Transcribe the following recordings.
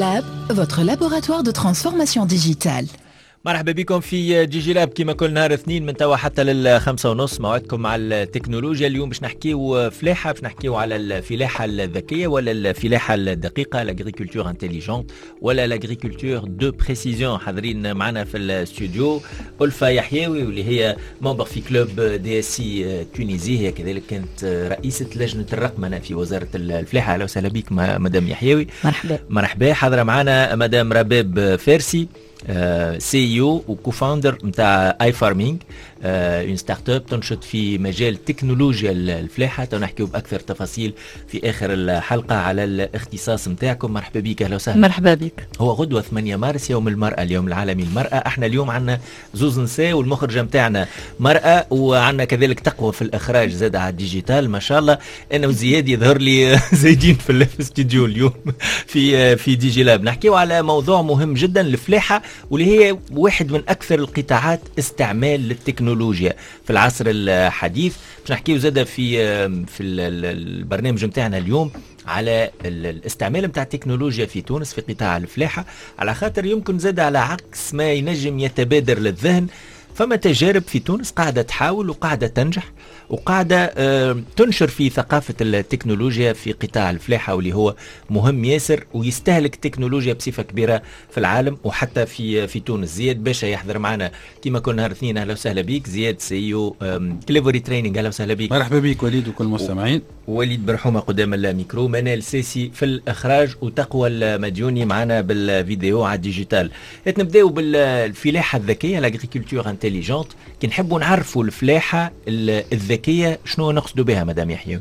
DigiLab, votre laboratoire de transformation digitale. مرحبا بكم في ديجي لاب كما كل نهار اثنين من توا حتى ل5:30 موعدكم مع التكنولوجيا. اليوم باش نحكيو فلاحة، باش نحكيو على الفلاحة الذكية ولا الفلاحة الدقيقة، لاغريكولتور انتيليجنت ولا لاغريكولتور دو بريسيزيون. حاضرين معنا في الاستوديو ألفة يحيوي واللي هي ممبر في كلوب دي اس سي تونيزي، هي كذلك كانت رئيسة لجنة الرقمنة في وزارة الفلاحة. اهلا وسهلا بك مدام يحيوي. مرحبا. حاضرة معنا مدام رباب فارسي، سي او وكوفاوندر نتاع اي فارمينج، اون ستارت اب تنشط في مجال تكنولوجيا الفلاحه. نحكيو باكثر تفاصيل في اخر الحلقه على الاختصاص نتاعكم. مرحبا بك. اهلا وسهلا. مرحبا بك. هو غدوه 8 مارس يوم المراه، اليوم العالمي للمراه. احنا اليوم عندنا زوز نساء والمخرجه نتاعنا مراه، وعندنا كذلك تقوى في الاخراج زاد على الديجيتال ما شاء الله. انا وزياد يظهر لي زايدين في الاستديو اليوم في ديجي لاب. نحكيو على موضوع مهم جدا، الفلاحه، واللي هي واحد من أكثر القطاعات استعمال للتكنولوجيا في العصر الحديث. باش نحكيو زادة في البرنامج متاعنا اليوم على الاستعمال متاع التكنولوجيا في تونس في قطاع الفلاحة، على خاطر يمكن زادة على عكس ما ينجم يتبادر للذهن، فما تجارب في تونس قاعدة تحاول وقاعدة تنجح وقاعدة تنشر في ثقافة التكنولوجيا في قطاع الفلاحة، واللي هو مهم ياسر ويستهلك تكنولوجيا بصفة كبيرة في العالم وحتى في تونس. زياد باشا يحضر معنا كما كل نهار اثنين. اهلا وسهلا بك. زياد سي او كليفوري تريننج. اهلا وسهلا بك. مرحبا بك وليد وكل المستمعين. وليد برحومة قدام الميكرو. منال سيسي في الإخراج، وتقوى المديوني معنا بالفيديو على الديجيتال. نبداو بالفلاحة الذكية، لاغريكولتور انتيليجنت. كي نحبوا نعرفوا الفلاحة الذكية شنو نقصدوا بها مدام يحيى؟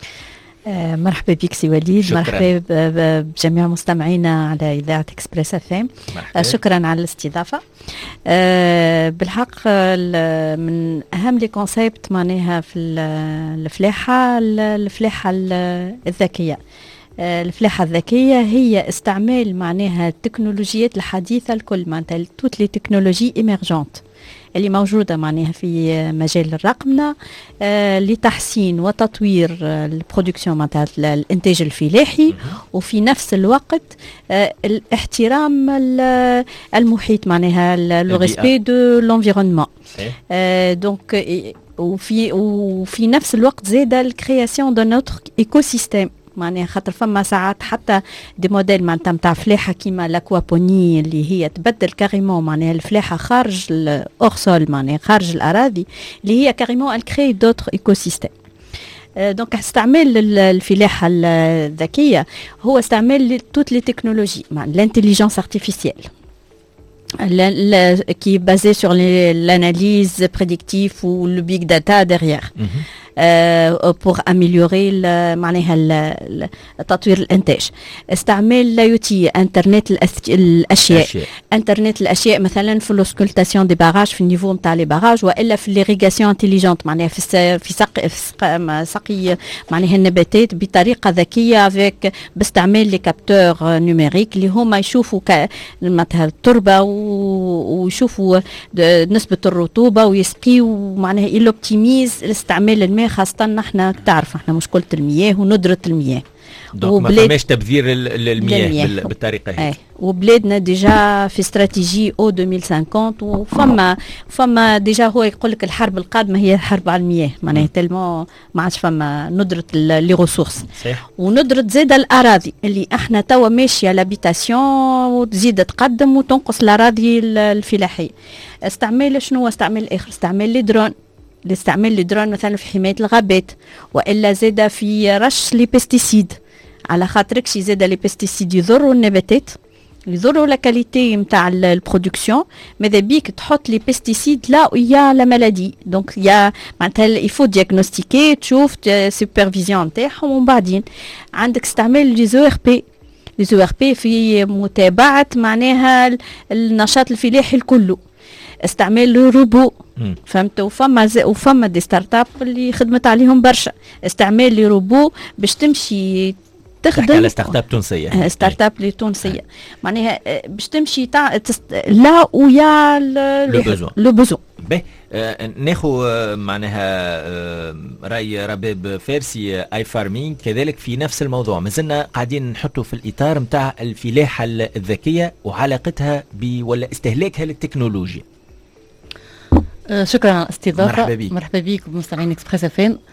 مرحبا بك سي وليد. مرحبا بجميع مستمعينا على إذاعة إكسبريس اف ام. شكرا على الاستضافة. بالحق من أهم لي كونسيبت معناها في الفلاحة الذكية. الفلاحة الذكية هي استعمال معناها التكنولوجيات الحديثة الكل، معناتها توت لي تكنولوجي إيميرجونت اللي موجودة معناها في مجال الرقمنة لتحسين وتطوير البرودكسيون معناتها الإنتاج الفلاحي، وفي نفس الوقت الاحترام المحيط معناها لو ريسبي دو لونفيرونمون. دونك وفي نفس الوقت زاد الكرياسيون دو نوتر ايكو سيستيم، معناها خاطر فما ساعات حتى دي موديل معناتها نتاع فلاحه كيما لاكوابوني اللي هي تبدل كاريمون معناها الفلاحه خارج الاورسول معناها خارج الاراضي، اللي هي كاريمون الكري دوتر ايكو سيستيم. دونك استعمال الفلاحه الذكيه هو استعمال توت لي تكنولوجي مع الانتيليجنس ارتيفيسيال qui est basé sur l'analyse prédictive ou le big data derrière. pour améliorer معناها تطوير الانتاج. استعمال لا يوتي انترنت الاشياء. انترنت الاشياء مثلا في لوسكولتاسيون دي باراج في النيفو نتاع لي باراج، والا في ليريغاسيون انتيليجنت معناها في سقي معناها النباتات بطريقه ذكيه افيك باستعمال لي كابتور نوميريك اللي هما يشوفوا معناتها التربه ويشوفوا نسبه الرطوبه ويسقيوا معناها يلوبتيميز الاستعمال الماء، خاصة نحن تعرف احنا مشكلة المياه وندرة المياه. دونك ما فماش تبذير المياه بالطريقة هي. وبلادنا ديجا في استراتيجي او 2050 وفما ديجا هو يقول لك الحرب القادمة هي الحرب على المياه، معناها تلمو ما عادش فما ندرة لي ريسورس وندرة زاد الأراضي اللي احنا توا ماشية لابيتاسيون وتزيد تقدم وتنقص الأراضي الفلاحية. استعمال شنو؟ استعمال آخر استعمال لي درون، الاستعمال للدرون مثلا في حماية الغابات، وإلا زاد في رش لي بيستيسيد، على خاطرك شي زاد لي بيستيسيد يضروا النباتات يضروا لا كاليتي نتاع البرودكسيون. ماذا بيك تحط لي بيستيسيد لا ويا لا مالادي، دونك يا معناتها يفو دياغنوستيكي تشوف سوبرفيزيون نتاعهم، ومن بعدين عندك استعمال لي زو ار بي. لي زو ار بي في متابعة معناها النشاط الفلاحي الكله. استعمال الروبو فهمت، وفما دي ستارت اب اللي خدمت عليهم برشا. استعمال لي روبو باش تمشي تخدم على ستارت اب تونسيه، ستارت اب لي تونسيه معناها باش تمشي لا ويا لو بوزون. ناخو معناها راي رباب فارسي اي فارمينج كذلك في نفس الموضوع. مازلنا قاعدين نحطوا في الاطار نتاع الفلاحه الذكيه وعلاقتها ولا استهلاكها للتكنولوجيا. شكرا على الاستضافه. مرحبا بك مستمعين اكسبريس اف ام.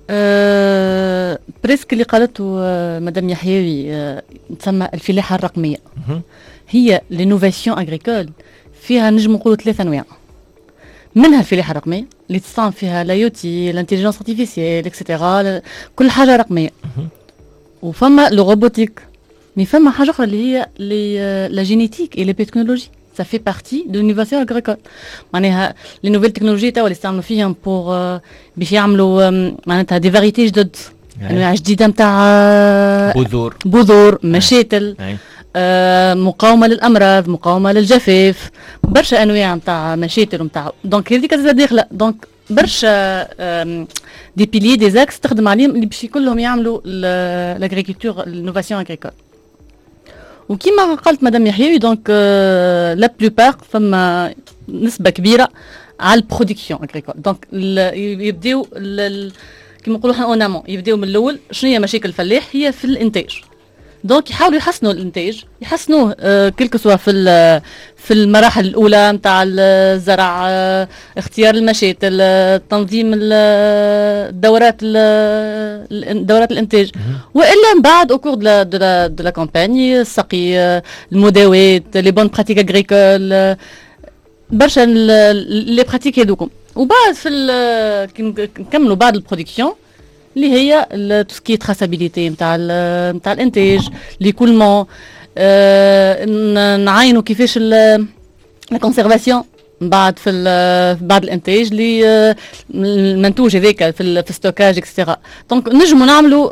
بريسك اللي قالته مدام يحيوي تسمى الفلاحه الرقميه. هي لينوفاسيون اغريكول فيها نجم نقولوا 3 انواع. منها الفلاحه الرقميه اللي تصنع فيها لايوتي الانتيليجنس ارتيفيسيال اكسيتيرا كل حاجه رقميه. وفما لو روبوتيك مي فما حاجه اخرى اللي هي لا جينيتيك اي لي بيتكنولوجي. Ça fait partie de l'innovation agricole. معناها les nouvelles technologies توا اللي يستعملوا فيهم pour باش يعملوا معناتها دي فاريتي جدد انواع جديده نتاع بذور مشاتل مقاومه للامراض مقاومه للجفاف برشا انواع نتاع مشاتل ونتاع دونك هذيك داخله دونك برشا دي بيلي دي زاكس تخدم عليهم اللي باش كلهم يعملوا لاغريكولتور الانوفاسيون اغريكول. وكما قالت مدام يحيوي دونك لا بلوبار فما نسبه كبيره على البرودكسيون اغريكول. دونك يبداو كما نقولوا احنا اونامون يبداو من الاول. شنو هي مشاكل الفلاح؟ هي في الانتاج. دونك يحاولوا يحسنوا الانتاج يحسنوه كلك سوا في المراحل الاولى نتاع الزرع اختيار المشاتل تنظيم دورات الانتاج والا من بعد او كور دو لا كامباني السقي المداوات لي بون براتيك اغريكول برشا لي براتيك هذوكم. وبعد في نكملوا بعد البرودكسيون اللي هي توسكي تراسابيليتي نتاع الانتاج ليكولمون نعاينوا كيفاش لا كونسيرفاسيون بعد بعد الانتاج اللي المنتوج هذاك في ستوكاج اكسترا. دونك نجموا نعملوا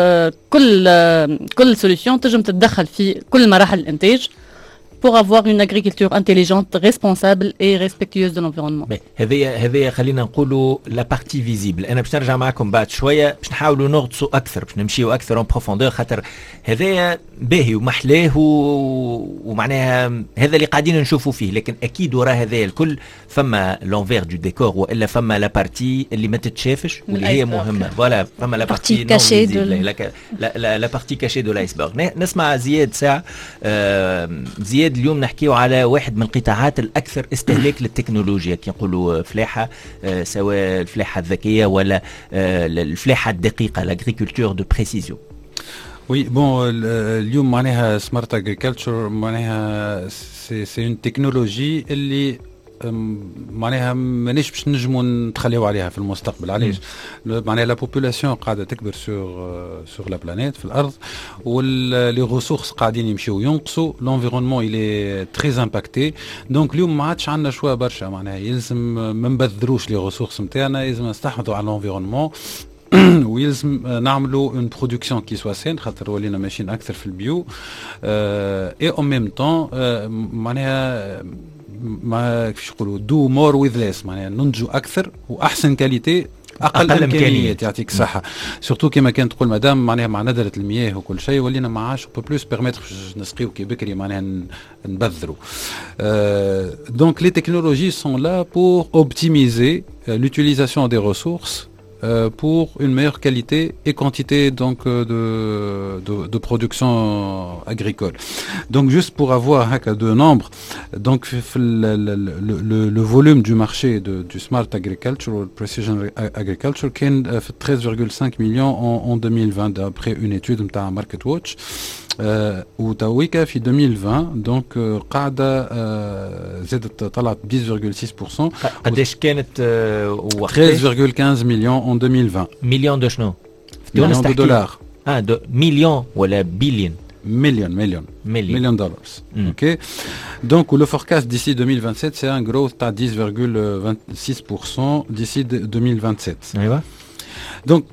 كل سوليوشن تنجم تتدخل في كل مراحل الانتاج pour avoir une agriculture intelligente, responsable et respectueuse de l'environnement. هذه خلينا نقولوا لا بارتي فيزيبل. انا باش نرجع معكم بعد شويه باش نحاولوا نغطسوا اكثر باش نمشيوا اكثر اون بروفوندور خاطر هذايا باهي ومحلاه ومعناها هذا اللي قاعدين نشوفوا فيه. لكن اكيد وراء هذايا الكل فما لونفير دو ديكور والا فما لا بارتي اللي ما تتشافش واللي هي مهمه. فوالا فما لا بارتي كاشي لا بارتي كاشي دو لايسبرغ. نسمع زياد ساعه. زياد اليوم نحكيو على واحد من القطاعات الأكثر استهلاك للتكنولوجيا كي نقولوا فلاحة سواء الفلاحة الذكية ولا الفلاحة الدقيقة l'agriculture de précision. Oui, bon, اليوم معناها smart agriculture معناها c'est une technologie اللي معناها مانيش باش نجموا نتخليو عليها في المستقبل. علاش؟ معناها لا بوبولاسيون قاعده تكبر سور لا بلانيت في الارض واللي ريسورس قاعدين يمشيو ينقصوا لونفيرونمون الي تري امباكتي. دونك اليوم ما عادش عندنا شويه برشا معناها يلزم ما نبذروش لي ريسورس نتاعنا يلزم نستحوذوا على لونفيرونمون ويلزم نعملوا اون برودكسيون كي سوا سين خاطر ولينا ماشيين اكثر في البيو اي اون ميم طون معناها ما كيفاش نقولوا دو مور ويز ليس معناها ننتجوا اكثر واحسن كاليتي اقل امكانيات. يعطيك الصحه. سورتو كما كانت تقول مدام معناها مع ندره المياه وكل شيء ولينا ما عادش بو بلوس بيرميتر نسقيو كي بكري معناها نبذروا. دونك لي تكنولوجي سون لا بور اوبتيميزي l'utilisation des ressources pour une meilleure qualité et quantité donc de production agricole. Donc juste pour avoir de nombre, donc le volume du marché du smart agriculture ou precision agriculture qui est 13,5 millions en 2020 d'après une étude de Market Watch. وتويكا في 2020 دونك قاعده زادت طلعت 10.6%. قداش كانت 13,15 مليون en 2020. مليون دو شنو؟ مليون دولار. مليون ولا بليون؟ مليون دولار. اوكي دونك le forecast d'ici 2027 c'est un growth تاع 10.26% d'ici 2027. ايوه. Donc,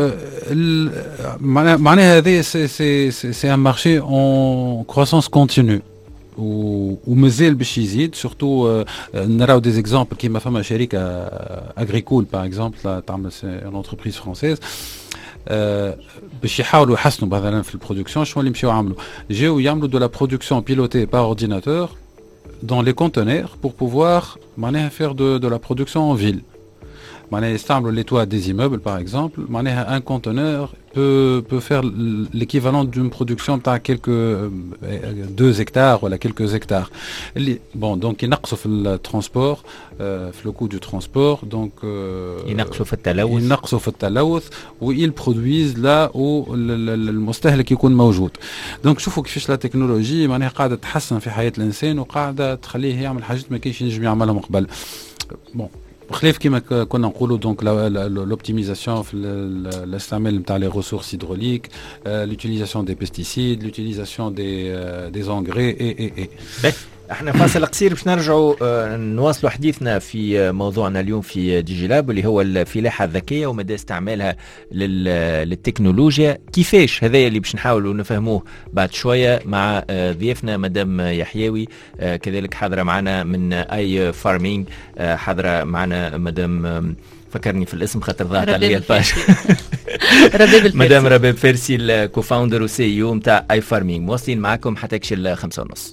c'est un marché en croissance continue. ومازال باش يزيد سورتو نراو دي زيكزامبل كيما فما شركه اغريكول باغ اكزومبل تعمل اون انتربريز فرونسيز باش يحاولوا يحسنوا مثلا في البرودكسيون. شنو اللي مشاو عملوا؟ جاو يعملوا دو لا برودكسيون بيلوتي بار اورديناتور dans les conteneurs pour pouvoir faire de la production en ville. Les toits des immeubles par exemple, un conteneur peut faire l'équivalent d'une production de quelques 2 hectares ou quelques hectares. Bon, donc ils نقصوا في الترانسبور في le coût du transport, donc ils نقصوا في التلوث وإل produisent là où المستهلك يكون موجود. دونك شوفوا كيفاش لا تكنولوجي قاعدة تحسن في حياة الإنسان وقاعدة تخليه يعمل حاجات ما كانش ينجم يعملهم قبل. bon خلاف كما كنا نقولوا دونك l'optimisation في الاستعمال نتاع les ressources hydrauliques, l'utilisation des pesticides, l'utilisation des engrais et احنا فاصل قصير باش نرجعوا نواصلوا حديثنا في موضوعنا اليوم في ديجي لاب اللي هو الفلاحة الذكية ومدى استعمالها للتكنولوجيا. كيفاش هذا اللي باش نحاولوا نفهموه بعد شوية مع ضيفنا مدام يحيوي، كذلك حاضرة معنا من اي فارمينج، حاضرة معنا مدام فكرني في الاسم خاطر ضاعت عليا الباش مدام رباب فارسي الكوفاوندر وسي او نتاع اي فارمينج. مواصلين معكم حتى كشل 5:30.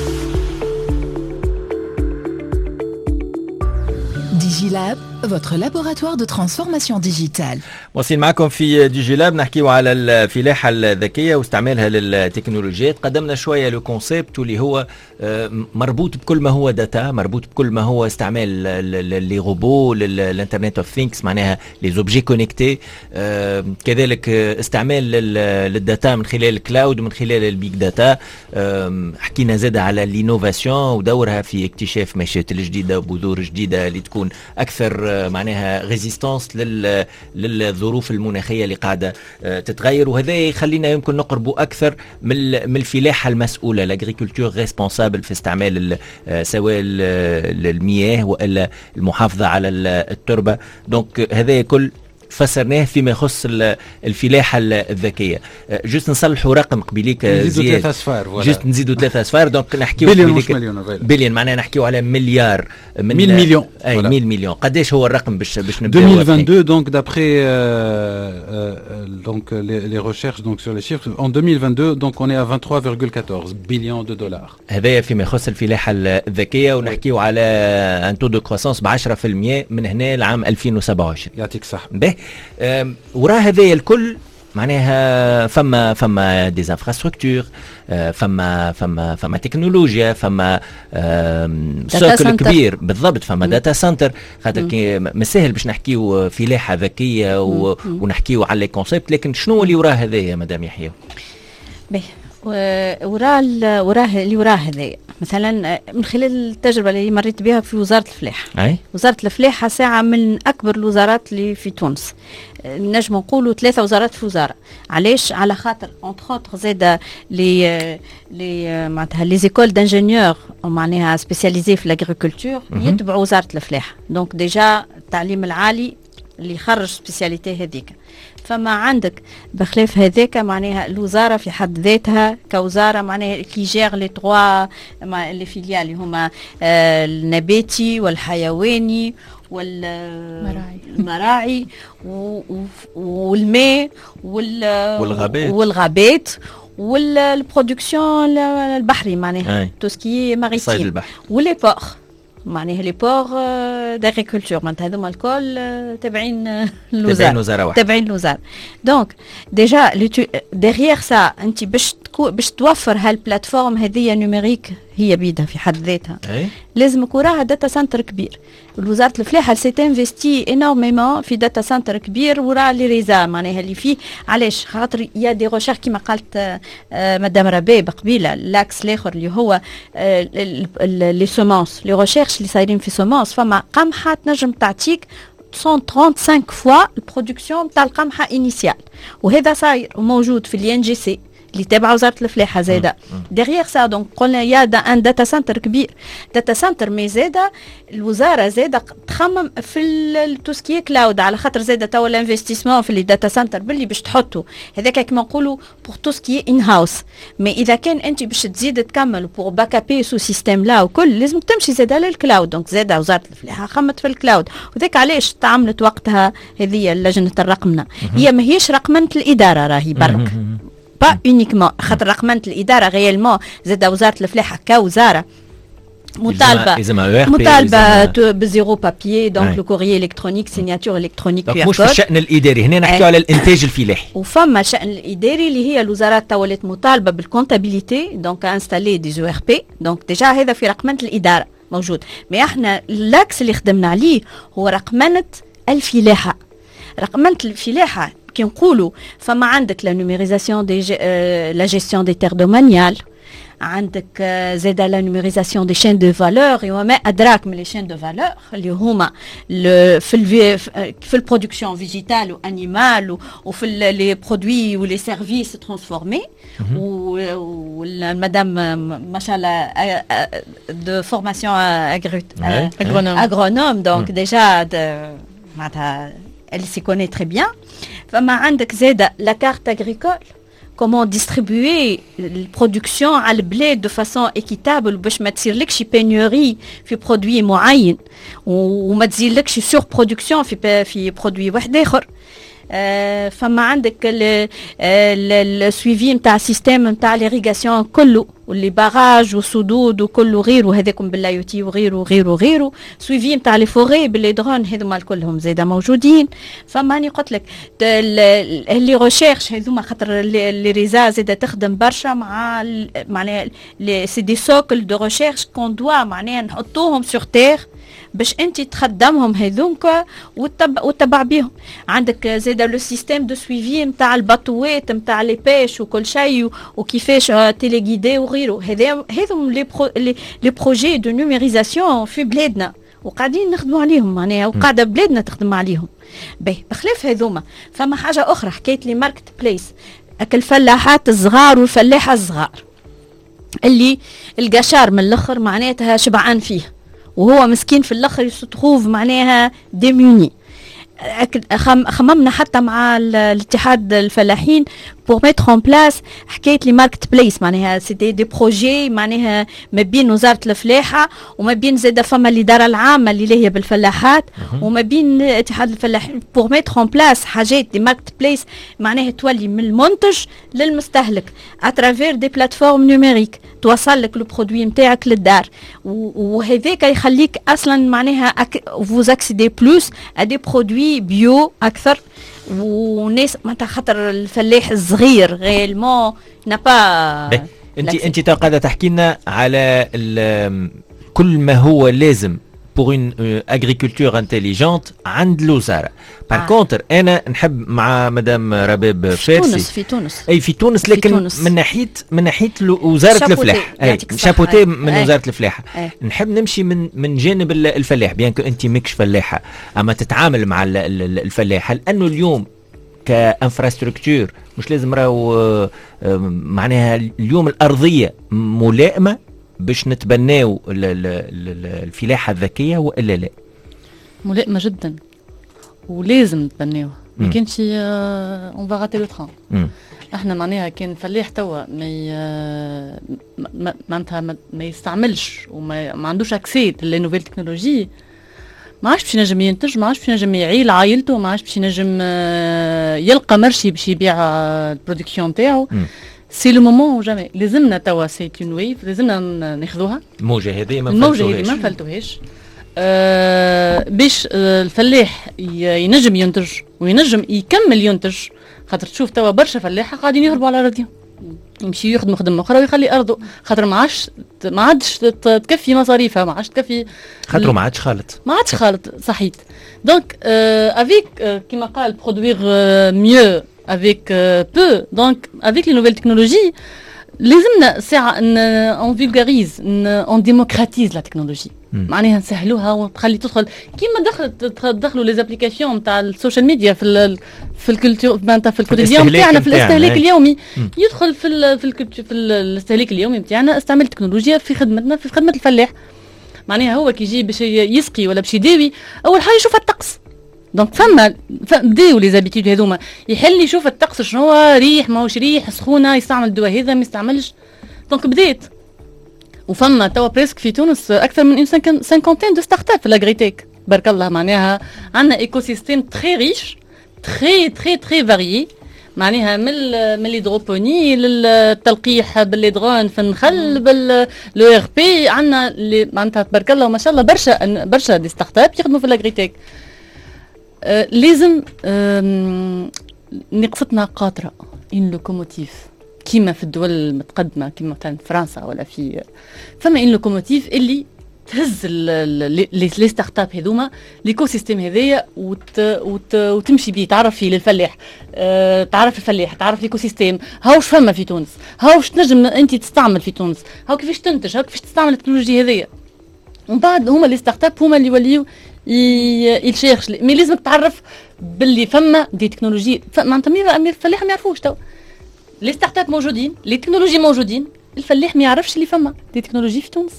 DigiLab, votre laboratoire de transformation digitale. واصلين معكم في ديجي لاب نحكيو على الفلاحة الذكية واستعمالها للتكنولوجيات. قدمنا شوية لو كونسيبت اللي هو مربوط بكل ما هو داتا، مربوط بكل ما هو استعمال لي روبو، للانترنت اوف ثينكس، معناها لي زوبجي كونيكتي، كذلك استعمال للداتا من خلال الكلاود ومن خلال البيج داتا. حكينا زاد على الانوفاسيون ودورها في اكتشاف مشات الجديدة وبذور جديدة اللي تكون اكثر معناها ريزيستانس للظروف المناخيه اللي قاعده تتغير، وهذا يخلينا يمكن نقربوا اكثر من الفلاحه المسؤوله، لاغريكولتور ريسبونسابل في استعمال سواء المياه والا المحافظه على التربه. دونك هذا كل فسرناه فيما يخص الفلاحة الذكية. جست نصلحوا رقم قبيليك نزيدوا 3 أصفار، جست نزيدوا 3 أصفار، دونك نحكيو بليون معناها نحكيو على مليار من 1000 مليون اي 1000 مليون. قداش هو الرقم باش نبداو 2022 donc d'après donc les recherches donc sur les chiffres en 2022 donc on est à 23,14 billions de dollars. هذايا فيما يخص الفلاحة الذكية، ونحكيو على ان تو دو كروسانس ب 10% من هنا لعام 2027. يعطيك الصحة. وراء هذايا الكل معناها فما دي انفراستركتور، فما تكنولوجيا، فما سوكل كبير بالضبط، فما داتا سنتر. خاطر ما سهل باش نحكيو فلاحة ذكية ونحكيو على كونسيبت، لكن شنو اللي وراء هذايا مدام يحيى؟ وراء اللي وراء هذايا مثلا من خلال التجربه اللي مريت بها في وزاره الفلاحه. وزاره الفلاحه ساعه من اكبر الوزارات اللي في تونس، نجم نقولوا 3 وزارات في وزاره. علاش؟ على خاطر اونتر اوتر زاده لي معناتها لي زيكول دانجينيور معناها سبيسياليزي في الاغريكولتور يتبعوا وزاره الفلاحه. دونك ديجا التعليم العالي اللي خرج سبيسياليتي هذيك. فما عندك بخلاف هذاك معناها الوزاره في حد ذاتها كوزاره معناها كي جير لي 3 اللي فيليال اللي هما النباتي والحيواني والمراعي والماء والغابات والبرودكسيون البحري معناها توسكي ماريتيم ولي بور معناها لي بور داغريكولتور معناتها هذوما الكل تابعين الوزاره. دونك ديجا ديغيير سا انت باش توفر هالبلاتفورم هذه نيميريك هي بيدها في حد ذاتها. لازمك وراها داتا سنتر كبير. وزاره الفلاحه سي انفستي انورميمون في داتا سنتر كبير وراء لي ريزا معناها اللي فيه. علاش؟ خاطر يا دي ريشيرش كيما قالت مدام رباب قبيله، لاكس الاخر اللي هو لي سومونس، لي ريشيرش اللي صايرين في سومونس. فما قمحه تنجم تعطيك 135 فوا البرودكسيون تاع القمحه انيسيال، وهذا صاير وموجود في الان جي سي اللي تابع وزاره الفلاحه زاده. ديغيير سا دونك قلنا يا ان داتا سنتر كبير، داتا سنتر مي زاده الوزاره زاده تخمم في التوسكي كلاود، على خاطر زاده توا الانفستيسمون في الداتا سنتر باللي باش تحطوا هذاك كما نقولوا بور توسكي ان هاوس. مي اذا كان انت باش تزيد تكمل بور باك ابي سو سيستيم لا وكل لازم تمشي زاده للكلاود. دونك زاده وزاره الفلاحه خمت في الكلاود، وذاك علاش تعاملت وقتها هذه لجنه الرقمنه. هي ماهيش رقمنه الاداره راهي برك با اونيكمون، خاطر رقمنه الاداره غيالمون زاد وزاره الفلاحه كوزاره مطالبه بزيرو بابيي دونك لو كوريي الكترونيك سيناتور الكترونيك مش في الشأن الاداري، هنا نحكيو على الانتاج الفلاحي. وفما الشأن الاداري اللي هي الوزارات تولت مطالبه بالكونتابيليتي دونك انستالي دي جو ار بي، دونك ديجا هذا في رقمنه الاداره موجود. مي احنا اللاكس اللي خدمنا عليه هو رقمنه الفلاحه. رقمنه الفلاحه كي نقولوا فما عندك لا نوميريزاسيون دي لا جيستيون دي تير دومانيال، عندك زاده لا نوميريزاسيون دي شين دو فالور وما ادراك من لي شين دو فالور اللي هما في البرودكسيون فيجيتال وانيمال وفي لي برودوي ولي سيرفيس ترانسفورمي. والمدام ما شاء الله دو فورماسيون اغرونوم دونك ديجا معناتها elle s'y connaît très bien. فما عندك زاده لا كارت اغريكول comment distribuer la production على البلاد de façon équitable باش ما تصيرلكش pénurie في برودوي معين وما تزيدلكش سور برودكسيون في برودوي واحد اخر. فما عندك السويفي نتاع السيستم نتاع ليريغاسيون كله واللي باراج وسدود وكله غيره هذاكم بالايوتي وغيره سويفي نتاع لي فوري باللي درون هذوما كلهم زاده موجودين. فما اني قلت لك اللي ريشيرش هذوما خاطر لي ريزا زاده تخدم برشا معناها سي دي سوكل دو ريشيرش كون دوا معناها نحطوهم سور تير باش انت تخدمهم هذوك وتتبع بيهم. عندك زاده لو سيستيم دو سويفي نتاع البطوات نتاع لي بيش وكل شيء وكيفاش تيليغيدي وغيره. هذم لي بروجي دو نوميريزاسيون في بلادنا وقاعدين نخدموا عليهم معناها وقاعده بلادنا تخدم عليهم. بخلاف هذوما فما حاجه اخرى حكيت لي ماركت بليس الفلاحات الصغار والفلاحه الصغار اللي القشار من الاخر معناتها شبعان فيه وهو مسكين في الاخر يستخوف معناها ديموني. خممنا حتى مع الاتحاد الفلاحين pour mettre en place حكايه لي ماركت بليس معناها سي دي بروجي معناها ما بين وزاره الفلاحه وما بين زاده فما الاداره العامه اللي هي بالفلاحات وما بين اتحاد الفلاحين pour mettre en place حاجات دي ماركت بليس معناها تولي من المنتج للمستهلك اترافير دي بلاتفورم نوميريك توصل لك البرودوي نتاعك للدار وهذاك يخليك اصلا معناها vous accédez plus à des produits bio اكثر. وناس معناتها خاطر الفلاح الصغير غيلمون نابا انت قاعده تحكي لنا على كل ما هو لازم pour une agriculture intelligente عند الوزاره. بار كونتر انا نحب مع مدام رباب فارسي في تونس لكن من ناحيه وزاره الفلاح شابوتي من وزاره الفلاحه. نحب نمشي من جانب الفلاح بيان كو انت ماكش فلاحه اما تتعامل مع الفلاح. لانه اليوم كانفراستركتور مش لازم راهو معناها اليوم الارضيه ملائمه باش نتبناو الفلاحه الذكيه والا لا؟ ملائمه جدا ولازم نتبناوها ما كانش اون فا غاتي لو تران. احنا معناها كان فلاح توا معناتها ما يستعملش وما عندوش اكسي لي نوفيل تكنولوجي ما عادش باش ينجم ينتج ما عادش باش ينجم يعيل عائلته ما عادش باش ينجم يلقى مرشي باش يبيع البرودكسيون تاعو. سي لو مومون جامي لازمنا توا سي اون ويف لازمنا ناخذوها الموجه هذه ما نفلتوهاش باش الفلاح ينجم ينتج وينجم يكمل ينتج. خاطر تشوف توا برشا فلاحه قاعدين يهربوا على ارضهم يمشي يخدم خدمه اخرى ويخلي ارضه خاطر ما عادش تكفي مصاريفها ما عادش تكفي خاطر ما عادش خالط صحيت. دونك افيك كيما قال برودوير ميو avec peu donc avec les nouvelles technologies لازمنا ساعه on vulgarise on démocratise la technologie معناها نسهلوها ونخلي تدخل كيما دخلوا لي زابليكاسيون نتاع السوشيال ميديا في الكولتور في الكوتيديان نتاعنا في الاستهلاك اليومي يدخل في الاستهلاك اليومي نتاعنا استعمال التكنولوجيا في خدمتنا في خدمه الفلاح. معناها هو كي يجي باش يسقي ولا باش يداوي اول حاجه يشوف الطقس دونك فما بداو لي زابيتود هذوما يحل يشوف الطقس شنو ريح ماهوش ريح سخونه يستعمل الدواء هذا ما يستعملش. دونك بديت وفما توا بريسك في تونس اكثر من 50 دو ستارت اب في لاغريتيك بارك الله. معناها عندنا ايكو سيستيم تري ريش تري فاريي معناها من الهيدروبوني للتلقيح بالليدغون في النخل باللو ار بي. عندنا معناتها تبارك الله وما شاء الله برشا دي ستارت اب يخدموا في الاغريتيك. لازم نقصتنا قاطره ان لوكوموتيف كيما في الدول المتقدمه كيما مثلا فرنسا ولا فما ان لوكوموتيف اللي تهز لي ستارت اب هذوما ليكو سيستيم هذايا وتمشي بيه تعرف فيه للفلاح. تعرف الفلاح تعرف ليكو سيستيم هاوش فما في تونس هاوش تنجم انت تستعمل في تونس هاو كيفاش تنتج هاو كيفاش تستعمل التكنولوجيا هذيا. ومن بعد هما لي ستارت اب هما اللي يوليو يشيرش مي لازمك تعرف باللي فما دي تكنولوجي معناتها الفلاح ما يعرفوش تو. لي ستارت اب موجودين لي تكنولوجي موجودين الفلاح ما يعرفش اللي فما دي تكنولوجي في تونس.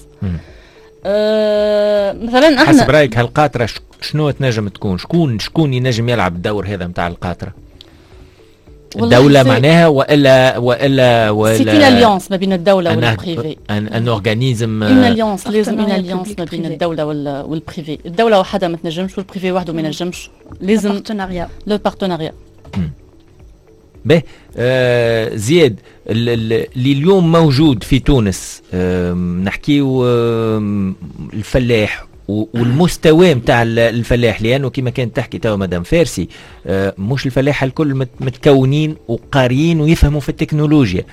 مثلا احنا حسب رايك هالقاطره شنو تنجم تكون شكون ينجم يلعب الدور هذا نتاع القاطره؟ الدولة معناها ولا سي اون اليونس ما بين الدولة والبريفي ان اورغانيزم اون اليونس لازم اون اليونس ما بين الدولة والبريفي. الدولة وحدها ما تنجمش والبريفي وحده ما ينجمش لازم لو بارتناريا. به زياد اللي اليوم موجود في تونس نحكيو الفلاح والمستوى متاع الفلاح لانه كما كانت تحكي توا مدام فارسي مش الفلاح الكل متكونين وقاريين ويفهموا في التكنولوجيا.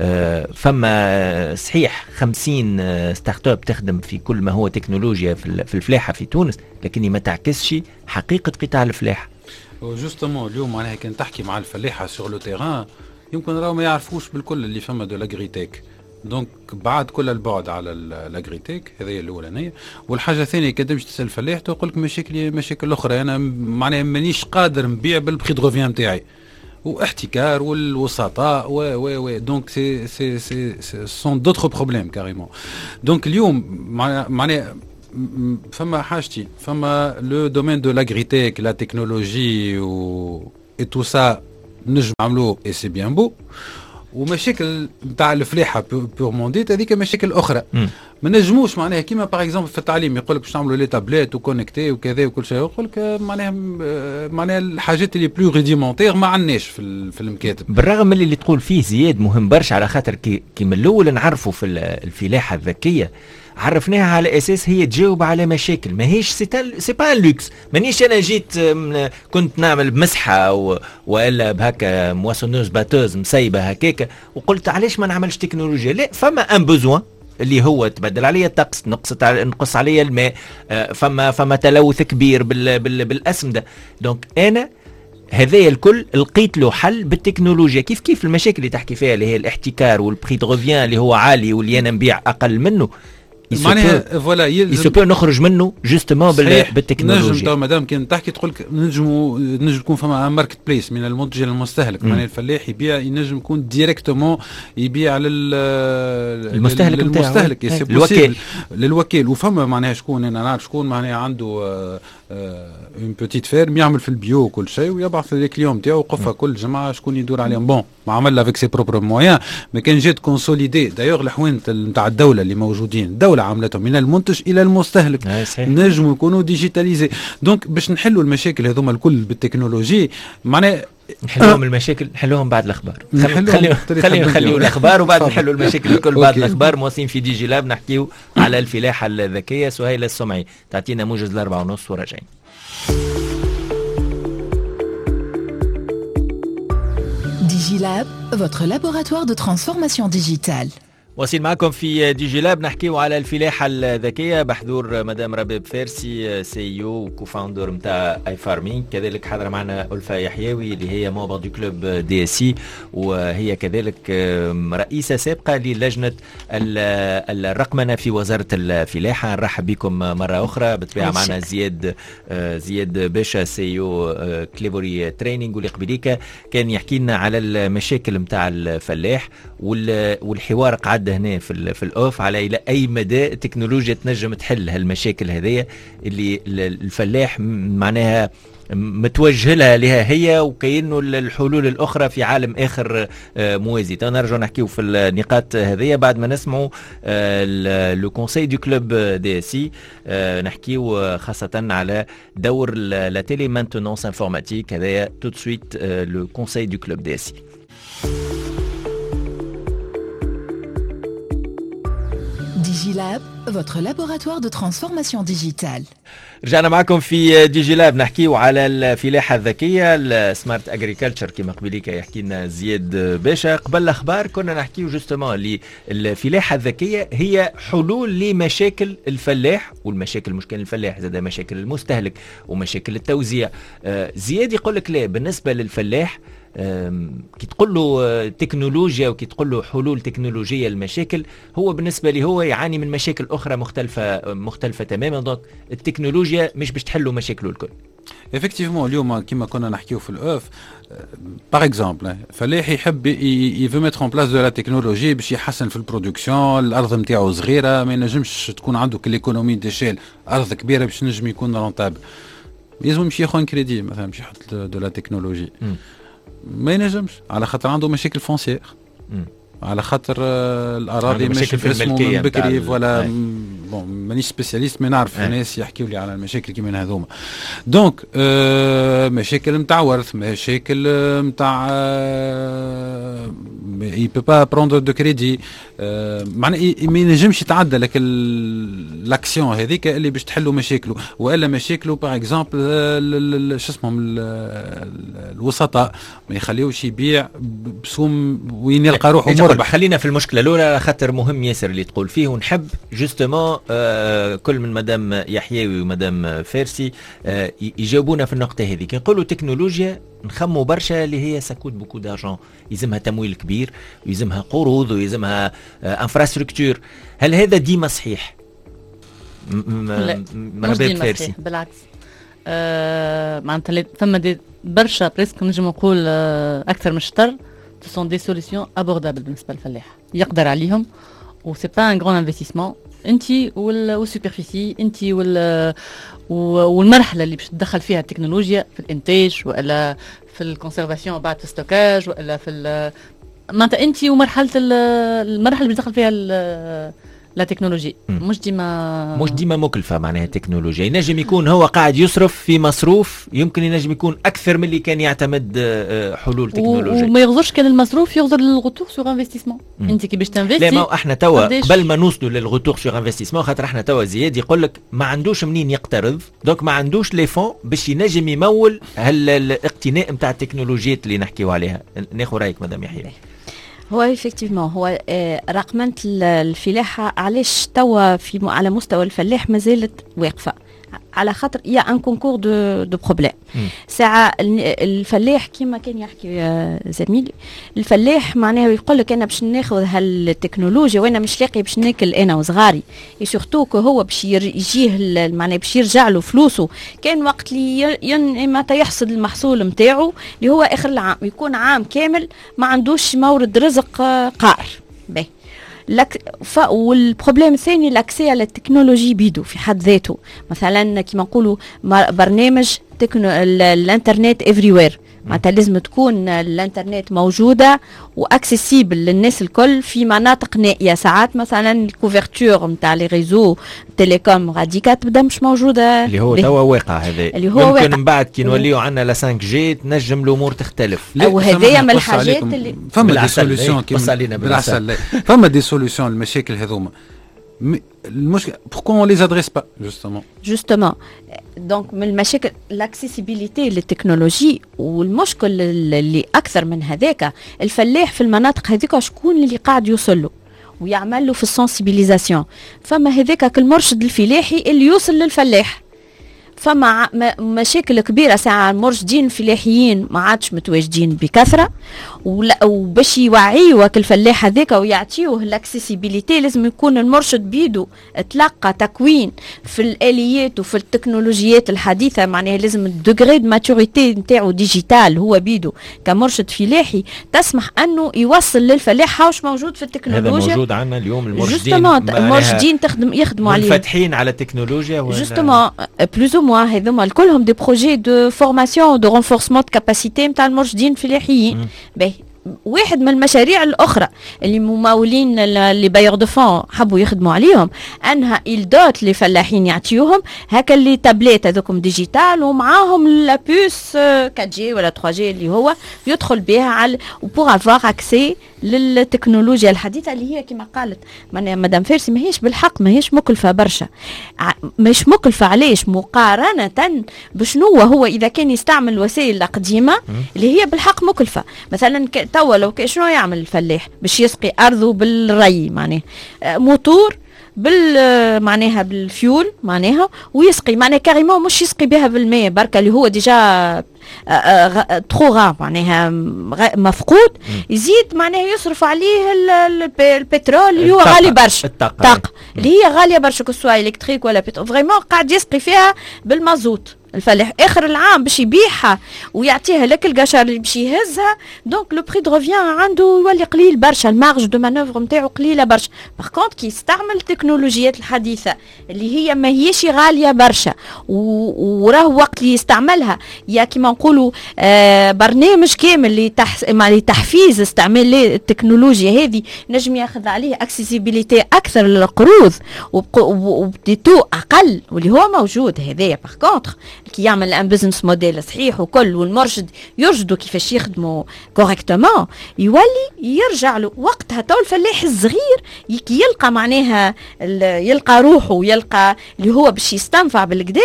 فما صحيح 50 ستارت اب تخدم في كل ما هو تكنولوجيا في الفلاحه في تونس لكن ما تعكسش حقيقه قطاع الفلاحه. جوستومون اليوم معناها كان تحكي مع الفلاحه سور لو تيران يمكن راهو ما يعرفوش بالكل اللي فما دو لاغريتيك. دونك بعد كل البعد على الاغريتيك هذه الاولانيه. والحاجه الثانيه كي تمشي تسال الفلاح تقول لك مشاكل اخرى انا معناها مانيش قادر نبيع بالبري دو ريفيان نتاعي واحتكار والوسطاء و دونك سي سون دوتر بروبليم كاريمون. دونك اليوم معناها فما حاجتين فما لو دومين دو لاغريتيك لا تكنولوجي اي تو سا نجم نعملوه اي سي بيان بو. ومشاكل نتاع الفلاحه بور مونديت هذيك مشاكل اخرى ما نجموش معناها كيما باغ اكزومبل في التعليم يقول لك باش نعملوا لي تابليت وكونيكتي وكذا وكل شيء يقول لك معناها الحاجات اللي بلو ريديمونتير ما عندناش في المكاتب. بالرغم من اللي تقول فيه زياد مهم برشا على خاطر كي من الاول نعرفوا في الفلاحه الذكيه عرفناها على اساس هي تجاوب على مشاكل ماهيش سي با لوكس. مانيش انا جيت كنت نعمل بمسحه والا بهكا مواسونوز باتوز مسيبه هكاك وقلت علاش ما نعملش تكنولوجيا. لا فما ان بوزوان اللي هو تبدل عليا الطقس نقص عليا الماء فما تلوث كبير بالاسمده. دونك انا هذايا الكل لقيت له حل بالتكنولوجيا. كيف المشاكل اللي تحكي فيها اللي هي الاحتكار والبري دو ريفيان اللي هو عالي واللي انا نبيع اقل منه معناها فوالا يسوبر نخرج منه جوستومون بالتكنولوجيا. نجم تو مدام كان تحكي تقول لك نجم يكون فما ماركت بليس من المنتج للمستهلك. معناها الفلاح يبيع ينجم يكون ديريكتومون يبيع للمستهلك للوكيل. وفما معناها شكون انا نعرف شكون معناها عنده اون بوتيت فيرم يعمل في البيو وكل شيء ويبعث لي كليون نتاعو وقفها كل جماعه شكون يدور عليهم. بون ما عمل افيك سي بروبر مويان ما كان جات كونسوليدي دايوغ الحوانت نتاع الدوله اللي موجودين الدوله عملتهم من المنتج الى المستهلك نجموا يكونوا ديجيتاليزي. دونك باش نحلوا المشاكل هذوما الكل بالتكنولوجي معناها نحلوهم المشاكل نحلوهم بعد الاخبار. خليوا الاخبار وبعد نحلوا المشاكل الكل بعد الاخبار. مواصلين في دي جي لاب نحكيو على الفلاحه الذكيه. سهيله السمعي تعطينا موجز 4:30 وراجعين. DigiLab, votre laboratoire de transformation digitale. واصل معكم في دي جي لاب نحكيو على الفلاحه الذكيه بحضور مدام رباب فارسي سي او وكوفاوندر نتاع اي فارمينج. كذلك حاضره معنا ألفة يحيوي اللي هي موبر دو كلوب دي اس سي وهي كذلك رئيسه سابقه للجنه الرقمنه في وزاره الفلاحه. نرحب بكم مره اخرى. بالطبيعه معنا زياد باشا سي او كليفوري تريننج واللي قبليك كان يحكي لنا على المشاكل نتاع الفلاح والحوار قعد نتحدى هنا في الاوف على الى اي مدى التكنولوجيا تنجم تحل هالمشاكل هذية اللي الفلاح معناها متوجه لها هي، وكأنه الحلول الأخرى في عالم آخر موازي. نرجع نحكيو في النقاط هذه بعد ما نسمعوا لو كونساي دو كلوب دي سي، نحكيو خاصة على دور لا تيلي مانتونونس انفورماتيك. هذايا تو دو سويت لو كونساي دو كلوب دي سي. DigiLab, votre laboratoire de transformation digitale. رجعنا معكم في ديجي لاب نحكيو على الفلاحة الذكية السمارت اجريكلتشر كما قبليك يحكي لنا زياد باشا. قبل الأخبار كنا نحكيو جوستومون الفلاحة الذكية هي حلول لمشاكل الفلاح، والمشاكل مش كان الفلاح زاد مشاكل المستهلك ومشاكل التوزيع. زياد يقول لك لا، بالنسبة للفلاح كي تقول له تكنولوجيا وكي تقول له حلول تكنولوجية المشاكل، هو بالنسبة لي هو يعاني من مشاكل أخرى مختلفة تماما. دونك التكنولوجيا مش باش تحلوا مشاكله الكل. effectivement اليوم كما كنا نحكيو في الاوف باغ اكزومبل فلاح يحب يفو ميتر اون بلاس دو لا تكنولوجي باش يحسن في البرودكسيون. الارض نتاعو صغيره، ما ينجمش تكون عنده كليكونومي ديشيل ارض كبيره باش نجم يكون رونتابل. لازم يمشي ياخذ كريدي مثلا باش يحط دو لا تكنولوجي، ما ينجمش على خاطر عنده مشاكل فونسيير، على خاطر الاراضي مش في الملكيه من بكري ولا بون مانيش سبيسياليست، ما نعرف ناس يحكيوا لي على المشاكل كيما هذوما. دونك مشاكل نتاع ورث، مشاكل نتاع il peut pas prendre de crédit، معناها ما ينجمش يتعدى لك الاكسيون هذيك اللي باش تحلوا مشاكله. والا مشاكله باغ اكزومبل شو اسمهم الوسطاء ما يخليوش يبيع بسوم وين يلقى روحه مربح. خلينا في المشكله الاولى خاطر مهم ياسر اللي تقول فيه، ونحب جوستومون كل من مدام يحيوي ومدام فارسي يجاوبونا في النقطه هذه. كي نقولوا تكنولوجيا نخموا برشا اللي هي ساكوت بوكو دارجون، يلزمها تمويل كبير ويلزمها قروض ويلزمها انفراستركتور. هل هذا ديما صحيح؟ لا مش ديما صحيح، بالعكس. معناتها ثم برشا بريسك نجم نقول اكثر من شطر سون دي سوليسيون ابوردابل بالنسبه للفلاح يقدر عليهم، و سي با ان غران انفستيسمون. انت والسوبرفيسي انت والمرحله اللي باش تدخل فيها التكنولوجيا في الانتاج ولا في الكونسيرفاسيون بعد في الستوكاج ولا في معناتها انت ومرحله المرحله اللي بتدخل فيها لا تكنولوجي مش ديما مكلفه. معناها التكنولوجيا ينجم يكون هو قاعد يصرف في مصروف يمكن ينجم يكون اكثر من اللي كان يعتمد حلول تكنولوجيه، وما يغزرش كان المصروف يغزر للغوتور سور انفستيسمون. انت كي باش تنفستي لا، ما احنا توا قبل ما نوصلوا للغوتور سور انفستيسمون خاطر احنا توا زياد يقول لك ما عندوش منين يقترض، دونك ما عندوش لي فون باش ينجم يمول الاقتناء نتاع التكنولوجيات اللي نحكيو عليها. ناخذ رايك مدام يحيى. هو ايفيكتيفمون هو رقمنة الفلاحة علاش توا على مستوى الفلاح مازالت واقفة، على خاطر يا ان كونكور دو بروبليم. ساعة الفلاح كيما كان يحكي زميلي، الفلاح معناها يقول لك انا باش ناخذ هالتكنولوجيا وانا مش لاقي باش ناكل انا وصغاري، سورتو كو هو باش يجيه معناها باش يرجع له فلوسه كان وقت اللي متى يحصد المحصول نتاعو اللي هو اخر العام، يكون عام كامل ما عندوش مورد رزق قائر. باهي والبروبليم الثاني الاكسي على التكنولوجي بيدو في حد ذاته. مثلا كما نقولوا برنامج الانترنت افريوير، معناتها لازم تكون الانترنت موجوده واكسيسيبل للناس الكل في مناطق نائيه. ساعات مثلا الكوفرتور نتاع لي ريزو تيليكوم غاديكا تبدا مش موجوده، اللي هو توا واقع. هذا ممكن من بعد كي نوليو عندنا لا 5 جي تنجم الامور تختلف. وهذايا من الحاجات اللي فما دي سوليوشن كيما فما دي سوليوشن المشاكل هذوما. المشكل pourquoi on les adresse pas justement donc من المشاكل l'accessibilité للتكنولوجي. والمشكل اللي اكثر من هذاك الفلاح في المناطق هذيك شكون اللي قاعد يوصل له ويعمل له في السنسيبيليزاسيون. فما هذاك المرشد الفلاحي اللي يوصل للفلاح، فما مشاكل كبيره ساعه المرشدين الفلاحيين ما عادش متواجدين بكثره، وباش يوعيوا الفلاح هذاك ويعطيوه الاكسيسيبيليتي لازم يكون المرشد بيدو تلقى تكوين في الاليات وفي التكنولوجيات الحديثه، معناها لازم الدوغري دو ماتوريتي نتاعو ديجيتال هو بيدو كمرشد فلاحي تسمح انه يوصل للفلاح واش موجود في التكنولوجيا. هذا موجود عندنا اليوم المرشدين يخدموا عليه منفتحين على التكنولوجيا جوستومون بلوز او موان. هذوما كلهم دي بروجي دو فورماسيون دو رونفورسمون دو كاباسيتي نتاع المرشدين الفلاحيين. واحد من المشاريع الاخرى اللي ممولين اللي بايور دو فون حبوا يخدموا عليهم انها الدوت اللي فلاحين يعطيوهم هكا اللي تابليت هذوكم ديجيتال ومعاهم لابوس 4G ولا 3G اللي هو يدخل بها على وبور افوار اكسي للتكنولوجيا الحديثه اللي هي كما قالت مدام فارسي ماهيش بالحق ماهيش مكلفه برشا. مش مكلفه علاش؟ مقارنه بشنو هو اذا كان يستعمل الوسائل القديمه اللي هي بالحق مكلفه. مثلا توا لو شنو يعمل الفلاح باش يسقي ارضه بالري، معناه موتور معناها بالفيول معناها ويسقي، معناها كاريمون مش يسقي بها بالماء بركه اللي هو ديجا ترو غا معناها مفقود، يزيد معناها يصرف عليه البترول اللي هو غالي برشا، الطاقه اللي هي غاليه برشا كسوا الكتريك ولا بترول، فريمون قاعد يسقي فيها بالمازوت. الفلاح اخر العام باش يبيعها ويعطيها لك القشر اللي باش يهزها، دونك لو بري دو ريفيان عنده يولي قليل برشا، المارج دو مانوفر نتاعو قليله برشا. باغ كونط كي يستعمل التكنولوجيات الحديثه اللي هي ما هيش غاليه برشا وراه وقت اللي يستعملها يا كيما نقولوا برنامج كامل لتحفيز استعمال التكنولوجيا هذه نجم ياخذ عليه اكسيسيبيليتي اكثر للقروض وبديتو اقل واللي هو موجود هذايا. باغ كونط كي يعمل ان بزنس موديل صحيح وكل والمرشد يرشدوا كيفاش يخدموا كوريكتومون يولي يرجع له وقتها. تو الفلاح الصغير كي يلقى معناها يلقى روحه ويلقى اللي هو باش يستنفع بالكدا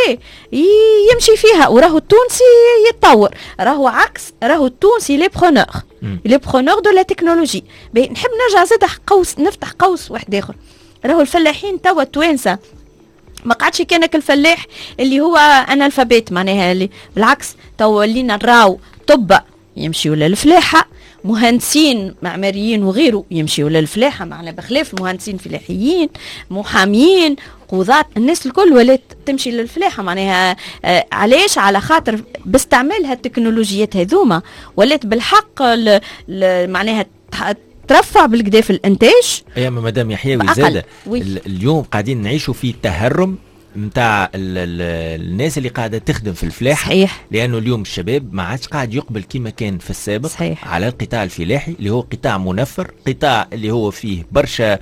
يمشي فيها. وراهو التونسي يتطور، راهو عكس، راهو التونسي لي برونور دو لا تكنولوجي. نحب نرجع زاد نفتح قوس واحد اخر، راهو الفلاحين توا التوانسه ما قعدش كانك الفلاح اللي هو انالفابيت معناها اللي بالعكس تو ولينا نراو طب يمشيوا للفلاحه، مهندسين معماريين وغيره يمشيوا للفلاحه معنا بخلاف المهندسين فلاحيين، محامين، قضاة، الناس الكل ولات تمشي للفلاحه معناها علاش؟ على خاطر باستعمالها التكنولوجيات هذوما ولات بالحق معناها ترفع بالكدا في الانتاج. ايام مدام يحيوي زاده اليوم قاعدين نعيشوا في تهرم نتاع الناس اللي قاعده تخدم في الفلاحه، صحيح. لانه اليوم الشباب ما عادش قاعد يقبل كما كان في السابق، صحيح. على القطاع الفلاحي اللي هو قطاع منفر، قطاع اللي هو فيه برشا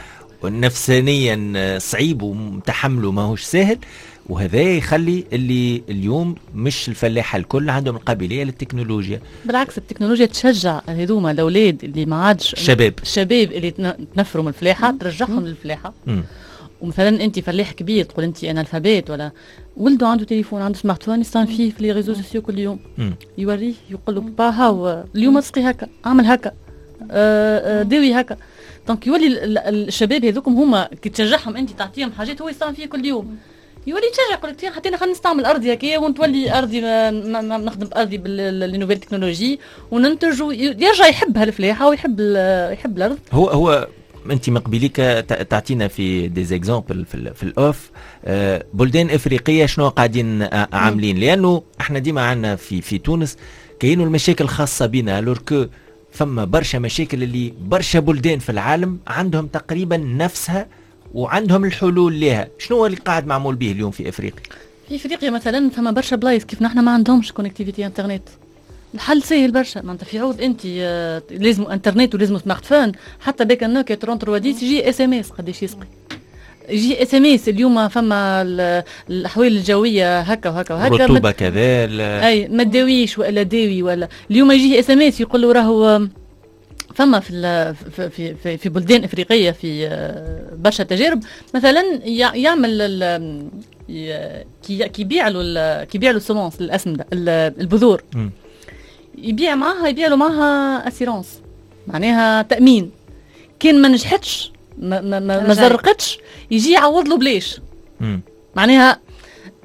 نفسانيا صعيب ومتحمله ماهوش سهل، وهذا يخلي اللي اليوم مش الفلاحه الكل عندهم القابليه للتكنولوجيا. بالعكس التكنولوجيا تشجع هذوما الاولاد اللي ما عادش الشباب اللي تنفروا من الفلاحه ترجعهم للفلاحه. ومثلا انت فلاح كبير تقول انت انالفابيت ولا ولده عنده تليفون عنده سمارت فون يستعمل فيه في لي ريزو سوسيو كل يوم، يوريه يقول له با هاو اليوم اسقي هكا اعمل هكا داوي هكا. دونك يولي الشباب هذوكم هما كي تشجعهم انت تعطيهم حاجات هو يستعمل فيه كل يوم، يولي تشجع يقول لك حتى انا خلينا نستعمل ارضي هكايا ونتولي ارضي نخدم ارضي بالنوفيل تكنولوجي وننتج يرجع يحبها الفلاحه ويحب الارض. هو انت مقبليك تعطينا في دي زيكزامبل في الاوف بلدان افريقيه شنو قاعدين عاملين، لانه احنا ديما عندنا في تونس كاينوا المشاكل الخاصه بنا لوركو فما برشا مشاكل اللي برشا بلدان في العالم عندهم تقريبا نفسها وعندهم الحلول لها. شنو هو اللي قاعد معمول به اليوم في افريقيا؟ في افريقيا مثلا فما برشا بلايص كيف نحن ما عندهمش كونكتيفيتي انترنت، الحل سهل برشا. معناتها في عوض انت لازم انترنت ولازم سمارت فون، حتى بك النوكيا 3310 يجي اس ام اس قداش يسقي، يجي اس ام اس. اليوم فما الاحوال الجويه هكا وهكا وهكا، رطوبه كذا اي ما تداويش ولا داوي ولا اليوم يجي اس ام اس يقول له راهو فما في بلدان افريقيه في برشا تجارب مثلا يعمل كيبيع له السمونس الاسمده البذور، يبيع له معها اسيرونس معناها تامين، كان ما نجحتش ما زرقتش يجي يعوض له بلاش. معناها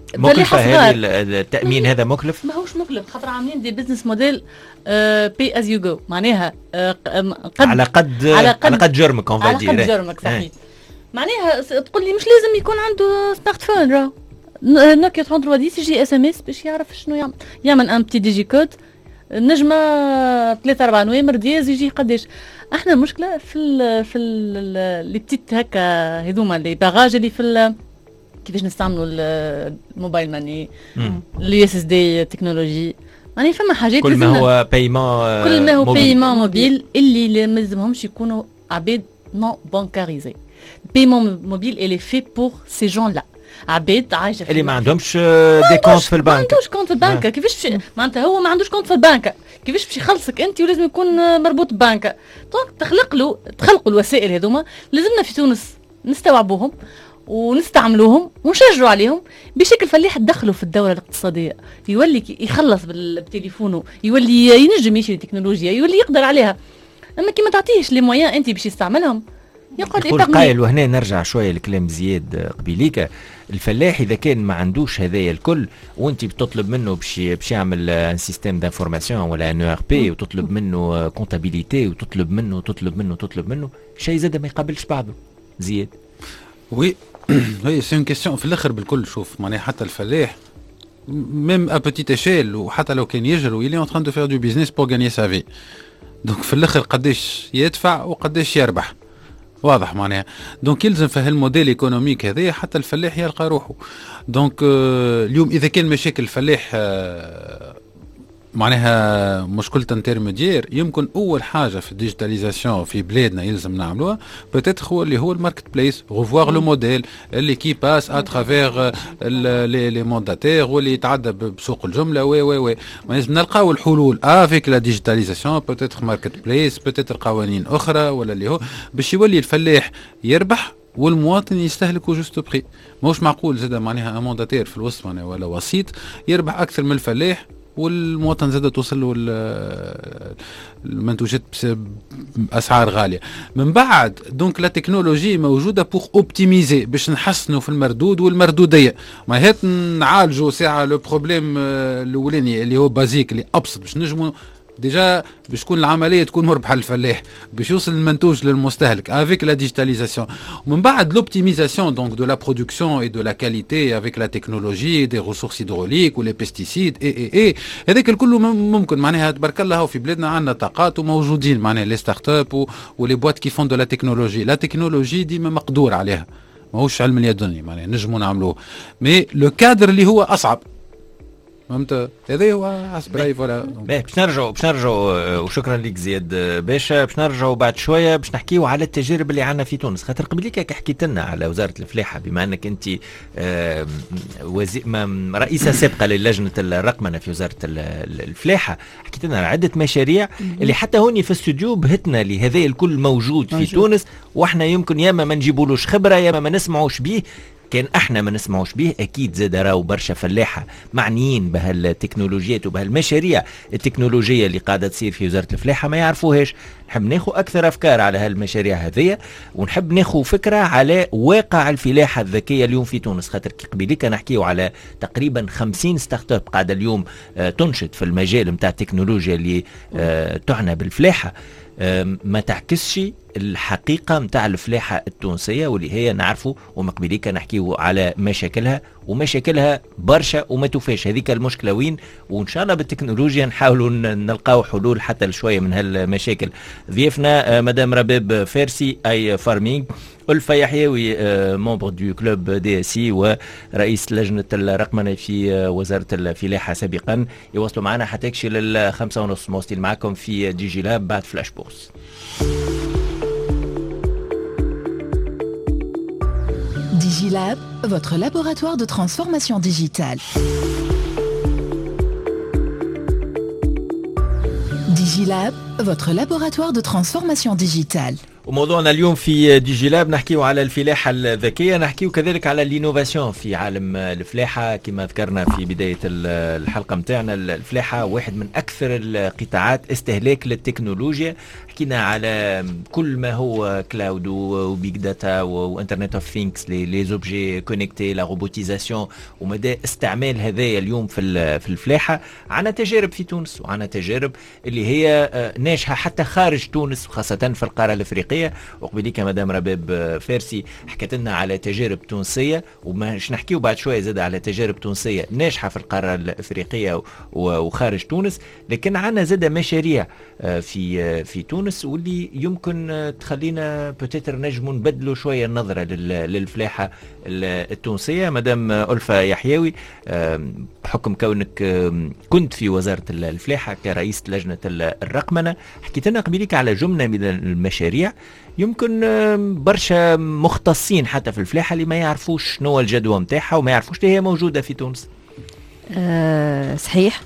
مكلفة هذه التأمين هذا مكلف؟ ماهوش مكلف، خاطر عاملين دي بزنس موديل بي از يو جو، معناها على قد جرمك على قد جرمك صحيح. معناها تقول لي مش لازم يكون عنده سمارت فون، راهو نوكيا 3310 يجي اس ام اس باش يعرف شنو يعمل ان بتي ديجي كود نجمه 3-4 نوامر دياز يجي قداش. احنا المشكله في لي بتيت هكا هذوما لي باراج اللي في كيفاش نستعملوا الموبايل ماني اليو اس اس دي تكنولوجي. يعني فما حاجات كل ما هو بايمون كل ما هو بايمون موبيل اللي ما لازمهمش يكونوا عباد نون بانكاريزي. بايمون موبيل اللي في بور سي جون لا، عباد عايشه اللي ما عندهمش دي كونت في البنك. ما عندوش كونت في البنك كيفاش معناتها هو ما عندوش كونت في البنك كيفاش باش يخلصك انت ولازم يكون مربوط ببنك. دونك تخلقوا الوسائل هذوما. لازمنا في تونس نستوعبوهم ونستعملوهم ونشجعوا عليهم بشكل فلاح تدخلوا في الدوله الاقتصاديه، يولي يخلص بتليفونه، يولي ينجم يمشي التكنولوجيا، يولي يقدر عليها. اما كي ما تعطيهش لي مويان انت باش يستعملها يقول قايل. وهنا نرجع شويه لكلام زياد قبيليك. الفلاح اذا كان ما عندوش هذايا الكل وانت بتطلب منه باش يعمل ان سيستيم دانفورماسيون ولا ان ار بي وتطلب منه كونتابيليتي وتطلب منه شيء زاد ما يقابلش بعضه. زياد وي هي سي اون كيستيون في الاخر بالكل. شوف معناها حتى الفلاح ميم ا بوتيت ايشيل وحتى لو كان يجرو يلي اون تران دو فير دو بيزنس بور غاني سا في. دونك في الاخر قداش يدفع وقداش يربح واضح معناها. دونك يلزم في هالموديل ايكونوميك هذايا حتى الفلاح يلقى روحه. دونك اليوم اذا كان مشاكل الفلاح معناها مشكلة انترميديير، يمكن أول حاجة في الديجيتاليزاسيون في بلادنا يلزم نعملوها بتاتر هو اللي هو الماركت بليس، غوفوار لو موديل اللي كي باس اترافير لي مونداتير واللي يتعدى بسوق الجملة وي لازم نلقاو الحلول افيك لا ديجيتاليزاسيون، بتاتر ماركت بليس، بتاتر قوانين أخرى ولا اللي هو باش يولي الفلاح يربح والمواطن يستهلكوا جوست بري. ماهوش معقول زاد معناها مونداتير في الوسط معناها ولا وسيط يربح أكثر من الفلاح والمواطن زاد توصل له المنتوجات باسعار غاليه. من بعد دونك لا تكنولوجي موجوده بور اوبتيميزي باش نحسنوا في المردود والمردوديه. ما هات نعالجوا ساعه لو بروبليم الاولاني اللي هو بازيك اللي ابسط باش نجموا ديجا باش تكون العمليه تكون مربحه للفلاح باش يوصل المنتوج للمستهلك افيك لا ديجيتاليزاسيون. ومن بعد لوبتيميزاسيون دونك دو لا برودكسيون اي دو لا كاليتي افيك لا تكنولوجي دي ريسورس هيدروليك ولي بيستيسيد اي هذاك الكل ممكن معناها تبارك الله في بلادنا عندنا طاقات وموجودين معناها لي ستارت اب ولي بوات كي فون دو لا تكنولوجي. لا تكنولوجي ديما مقدور عليها ماهوش علم اليدني معناها نجموا نعملوه مي لو كادر اللي هو اصعب. فهمت هذا هو عسبراي ولا باش نرجعوا وشكرا لك زياد باشا. باش نرجعوا بعد شويه باش نحكيوا على التجارب اللي عندنا في تونس. خاطر قبليك حكيت لنا على وزاره الفلاحه بما انك انت رئيسه سابقه للجنه الرقمنه في وزاره الفلاحه، حكيت لنا على عده مشاريع اللي حتى هوني في الاستوديو بهتنا لهذا الكل موجود في تونس، واحنا يمكن ياما ما نجيبولوش خبره ياما ما نسمعوش بيه. كان احنا ما نسمعوش به اكيد زاد راهو برشا فلاحه معنيين بهالتكنولوجيات وبهالمشاريع التكنولوجيه اللي قاعده تصير في وزاره الفلاحه ما يعرفوهاش. نحب ناخذ اكثر افكار على هالمشاريع هذيا ونحب ناخذ فكره على واقع الفلاحه الذكيه اليوم في تونس. خاطر قبيليك نحكيو على تقريبا 50 ستارت اب قاعده اليوم تنشط في المجال نتاع التكنولوجيا اللي تعنى بالفلاحه. ما تعكسش الحقيقة متاع الفلاحة التونسية واللي هي نعرفه ومقبليك نحكيه على مشاكلها برشا وما توفاش. هذيك المشكلة وين؟ وإن شاء الله بالتكنولوجيا نحاولوا نلقاو حلول حتى لشوية من هالمشاكل. ضيفنا مدام رباب فارسي أي فارمينج، ألفة يحيوي ممبر دو كلوب دي سي ورئيس لجنة الرقمنة في وزارة الفلاحة سابقا، يواصلوا معنا حتى يكشي لل5:30. موصلين معكم في دي جي لاب بعد فلاش بورس. Digilab, votre laboratoire de transformation digitale. Digilab, votre laboratoire de transformation digitale. وموضوعنا اليوم في ديجي لاب نحكيو على الفلاحة الذكية، نحكيو كذلك على الانوفاسيون في عالم الفلاحة. كما ذكرنا في بداية الحلقة متاعنا، الفلاحة واحد من أكثر القطاعات استهلاك للتكنولوجيا. حكينا على كل ما هو كلاود وبيج داتا وانترنت اوف ثينكس، لي زوبجي كونيكتي، لا روبوتيزاسيون، ومدى استعمال هذايا اليوم في الفلاحة. عنا تجارب في تونس وعنا تجارب اللي هي ناجحة حتى خارج تونس، وخاصة في القارة الأفريقية. وقبليك مدام رباب فارسي حكت لنا على تجارب تونسية، وماش نحكيو بعد شوية زاد على تجارب تونسية ناجحة في القارة الأفريقية وخارج تونس. لكن عنا زاد مشاريع في تونس واللي يمكن تخلينا بوتيتر نجموا نبدلوا شوية النظرة للفلاحة التونسية. مدام ألفة يحيوي، بحكم كونك كنت في وزارة الفلاحة كرئيس لجنة الرقمنة، حكيت لنا قبليك على جملة من المشاريع يمكن برشا مختصين حتى في الفلاحة اللي ما يعرفوش شنو الجدوى متاعها وما يعرفوش هي موجودة في تونس. صحيح.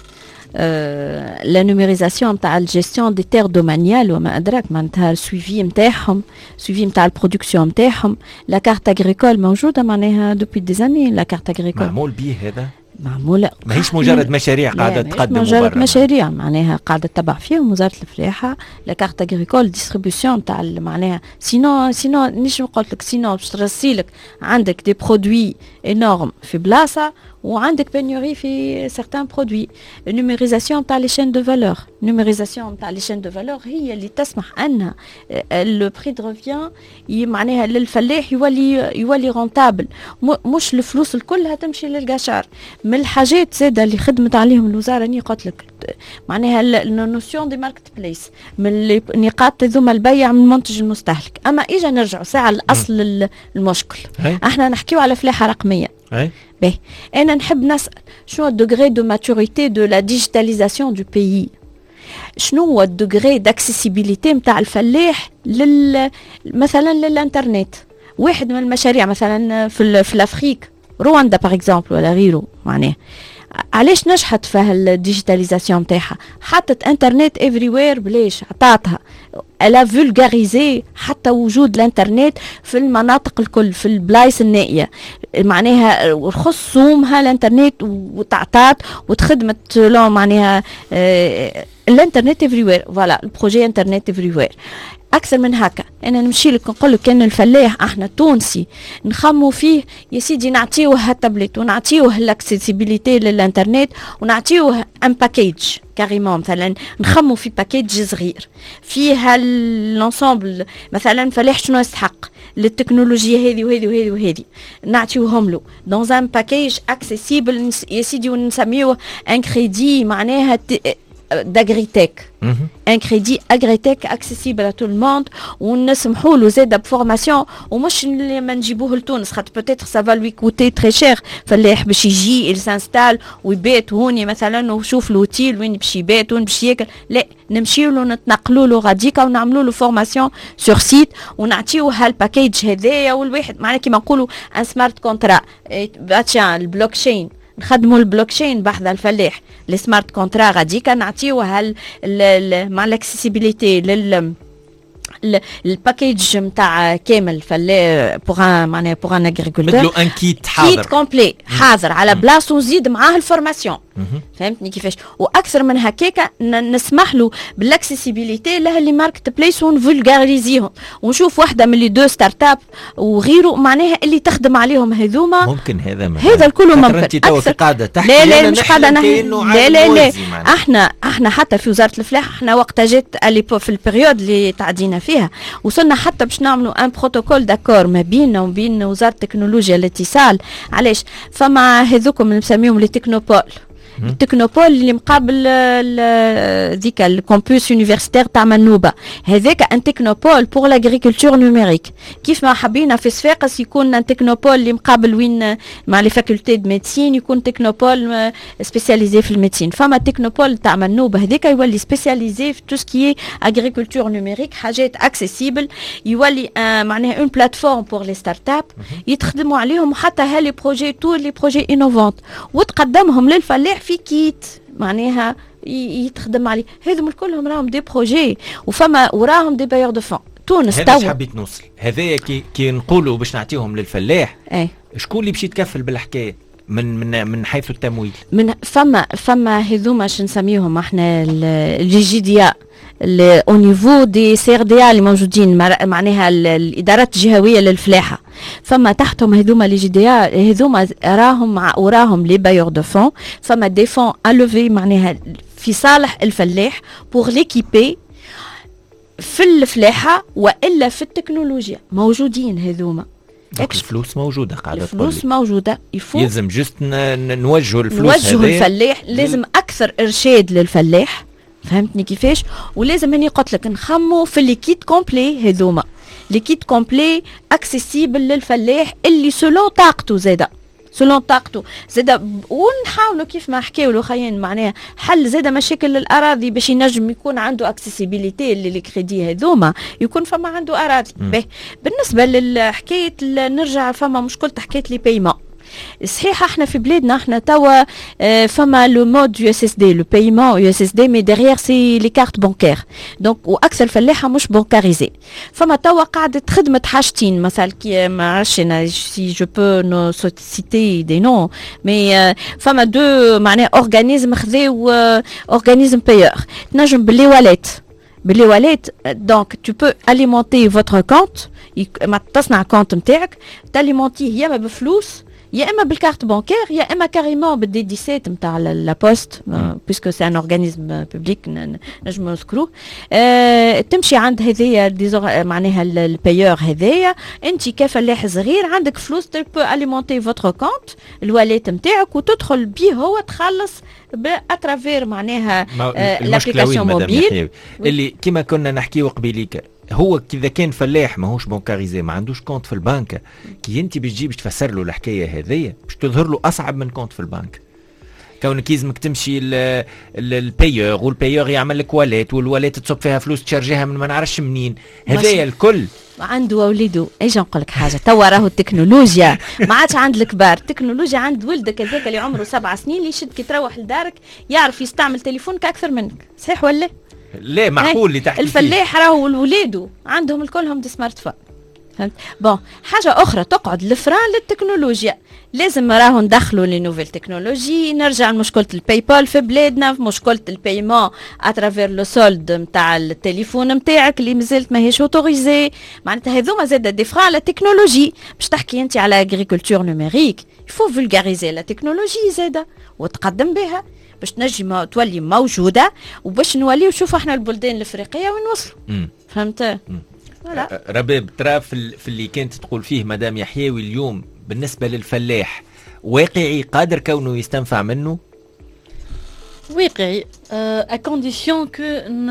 لا نوميريزاسيون نتاع الجيستيون دي تير دومانيال وما ادراك، معناتها السويفي نتاعهم، السويفي نتاع البرودكسيون نتاعهم. لا كارت اغريكول موجوده معناها دوبي دي زاني. لا كارت اغريكول معمول به هذا، معموله ماهيش مجرد مشاريع قاعده تقدم، مجرد مشاريع معناها قاعده تتبع فيهم وزاره الفلاحه. لا كارت اغريكول ديستريبيوسيون تاع معناها سينو نيش قلت لك سينو باش ترسيلك عندك دي برودوي انورم في بلاصه وعندك بانيوري في سيغتان برودوي. النوميريزاسيون تاع لي شين دو فالور، النوميريزاسيون تاع لي شين دو فالور هي اللي تسمح ان لو بري دو ريفيان معناها للفلاح يولي رونتابل، مش الفلوس الكلها تمشي للقشار. من الحاجات زاده اللي خدمت عليهم الوزاره اني قلت لك معناها النوسيون دي ماركت بليس، من النقاط ذوما البيع من المنتج المستهلك. اما اجا نرجعوا ساعه لاصل المشكل، احنا نحكيو على فلاحه رقميه. باهي، انا نحب نسال شنو الدوغري دو ماتوريتي دو لا ديجيتاليزاسيون دو بيي؟ شنو هو الدوغري داكسيسيبيليتي نتاع الفلاح مثلا للانترنت؟ واحد من المشاريع مثلا في الافريك، رواندا باغ اكزومبل ولا غيره، معناه علاش نجحت فيها الديجيتاليزاسيون نتاعها؟ حطت انترنت افريوير، بلاش عطاتها الا فولغاريزي حتى وجود الانترنت في المناطق الكل، في البلايص النائيه، معناها رخصومها الانترنت وتعطات وتخدمت لهم معناها الانترنت افريوير. فوالا البروجي انترنت افريوير. اكثر من هكا انا نمشي لك نقول لك كان الفلاح احنا تونسي نخمو فيه يا سيدي، نعطيوه هالتابلت ونعطيوه الاكسيسيبيليتي للانترنت ونعطيوه ان باكيج كاريمون. مثلا نخمو في باكيج صغير فيها الانسامبل، مثلا فلاح شنو يستحق للتكنولوجيا هذه وهذه وهذه وهذه، نعطيوهم له دون ان باكيج اكسيسيبل يا سيدي، ونسميوه ان كريدي معناها d'Agritech. ان كريدي اغريتيك اكسيسيبل ا تو الموند، ونسمحوا له زاده بفورماسيون، ومش اللي ما نجيبوه لتونس خاطر بوتيتر سافا لوي كوتي تري شير. فلاح باش يجي يسانستال ويبات هوني مثلا وشوف لوتيل وين باش يبات وين باش ياكل، لا نمشيو له نتنقلوا له غاديكا ونعملوا له فورماسيون سور سيت ونعطيوه هالباكيج هذايا. والواحد معناها كيما نقولوا ان سمارت كونترا باتشان البلوك تشين، نخدموا البلوك تشين بحذا الفلاح. السمارت كونترا غاديكا نعطيوه مع الاكسيسيبيليتي الباكيج نتاع كامل فلا بوغ معناها بوغ ان اغريكولتور، بدلو ان كيت حاضر، كيت كومبلي حاضر على بلاصه، وزيد معاه الفورماسيون. فهمتني كيفاش؟ واكثر من هكاكا نسمح له بالاكسيسيبيليتي له اللي ماركت بليس ونفولغاريزيهم، ونشوف واحده من لي دو ستارت اب وغيره معناها اللي تخدم عليهم هذوما. ممكن هذا الكل ممكن. انت قاعده تحكي، لا مش قاعده لا احنا حتى في وزاره الفلاحه احنا وقت جات في البريود اللي تعدينا فيها وصلنا حتى باش نعملوا ان بروتوكول داكور ما بيننا وبين وزاره التكنولوجيا الاتصال. علاش؟ فما هذوكم اللي نسميهم لي تكنوبول، التكنوبول اللي مقابل ذيك الكامبوس يونيفرسيتير تاع منوبه، هذاك ان تكنوبول بور لاغريكولتور نوميريك. كيف ما حبينا في صفاقس يكون ان تكنوبول اللي مقابل وين مع لي فاكولتي دو ميديسين يكون تكنوبول سبيسياليزي في الميديسين. فما تكنوبول تاع منوبه هذاك يولي سبيسياليزي في تو سكي اغريكولتور نوميريك، حاجات اكسيسيبل، يولي معناها اون بلاتفورم بور لي ستارت اب يتخدموا عليهم حتى هالي بروجي تو لي بروجي انوفونت وتقدمهم للفلاح في كيت معناها يتخدم عليه. هذم كلهم راهم دي بروجي وفما وراهم دي بايور دو فون. تونس هذا توا حبيت نوصل هذايا كي نقولوا باش نعطيهم للفلاح اي شكون اللي باش يتكفل بالحكايه من حيث التمويل؟ من فما هذوما شو نسميهم احنا الجي او نيفو دي سي ار دي اللي موجودين معناها الادارات الجهويه للفلاحه، فما تحتهم هذوما لي جي دي هذوما وراهم لي بايور دو فون، فما دي فون الوفي معناها في صالح الفلاح بوغ ليكيبي في الفلاحه والا في التكنولوجيا موجودين هذوما. الفلوس موجوده قاعده الفلوس موجوده يلزم جست نوجهوا الفلوس نوجهوا الفلاح، لازم اكثر ارشاد للفلاح، فهمتني كيفاش؟ ولازم هني قلت لك نخموا في اللي كيت كومبلي هذوما، لي كيت كومبلي اكسيسيبل للفلاح اللي سولون طاقته زاده ونحاولوا كيف ما حكاو له خاين معناها حل زاده مشاكل الاراضي باش ينجم يكون عنده اكسيسيبيليتي اللي كريدي هذوما يكون فما عنده اراضي. بالنسبه للحكايه نرجع فما مشكله حكايه لي بايمون. صحيح احنا في بلادنا احنا توا فما لو مود يو اس اس دي لو بايمون يو اس اس دي مي ديغيير سي لي كارت بانكير دونك واكثر فلاحه مش بانكاريزي. فما توا قاعده خدمه حاجتين مثلا كي ما عرفتش انا سي جو بو نو سيتي دي نو مي فما دو معناها اورغانيزم خذاو اورغانيزم بايور تنجم باللي والات دونك تو بو اليمونتي فوتر كونت ما تصنع كونت نتاعك تاليمونتيه يا ما بفلوس يا اما بالكارت بانكير يا اما كاريمون بالديديسيت نتاع لا بوست بيسكو سي ان اورغانيزم بوبليك نجمو نذكروه. تمشي عند هذيا معناها البايور هذايا انت كفلاح صغير عندك فلوس تبو اليمونتي فوتر كونت الواليت نتاعك وتدخل بيه هو تخلص باترافير معناها لابليكاسيون موبيل اللي كما كنا نحكيو قبيليك. هو اذا كان فلاح ماهوش بنكاريزي ما عندوش كونت في البنك كي انت باش تفسر له الحكايه هذيا باش تظهر له اصعب من كونت في البنك. كونك يلزمك تمشي للبايور والبايور يعمل لك واليت والواليت تصب فيها فلوس تشارجيها من ما نعرفش منين هذايا الكل عنده وليده. اجي نقول لك حاجه توا راهو التكنولوجيا ما عادش عند الكبار، التكنولوجيا عند ولدك هذاك اللي عمره 7 سنين اللي يشد كي تروح لدارك يعرف يستعمل تليفونك اكثر منك. صحيح ولا لا؟ معقول اللي تحكي الفلاح راهو ولولاده عندهم الكلهم دي سمارت فون. فهمت؟ بون حاجه اخرى تقعد الفران للتكنولوجيا لازم راهو ندخلوا لي نوفيل تكنولوجي. نرجع لمشكله الباي بال في بلادنا، في مشكله البايمون اترافير لو سولد نتاع التليفون نتاعك اللي مازالت ماهيش اوتوريزي. معناتها هذوما زاد دي فران للتكنولوجي. باش تحكي انت على اغريكولتور نوميريك يفو فولغاريزي لا تكنولوجي زاده وتقدم بها باش تنجم تولي موجوده وباش نوليو نشوفوا احنا البلدان الافريقيه وين وصلوا. فهمت؟ رباب ترى في اللي كانت تقول فيه مدام يحيوي اليوم بالنسبه للفلاح واقعي قادر كونه يستنفع منه؟ واقعي اكونديسيون كو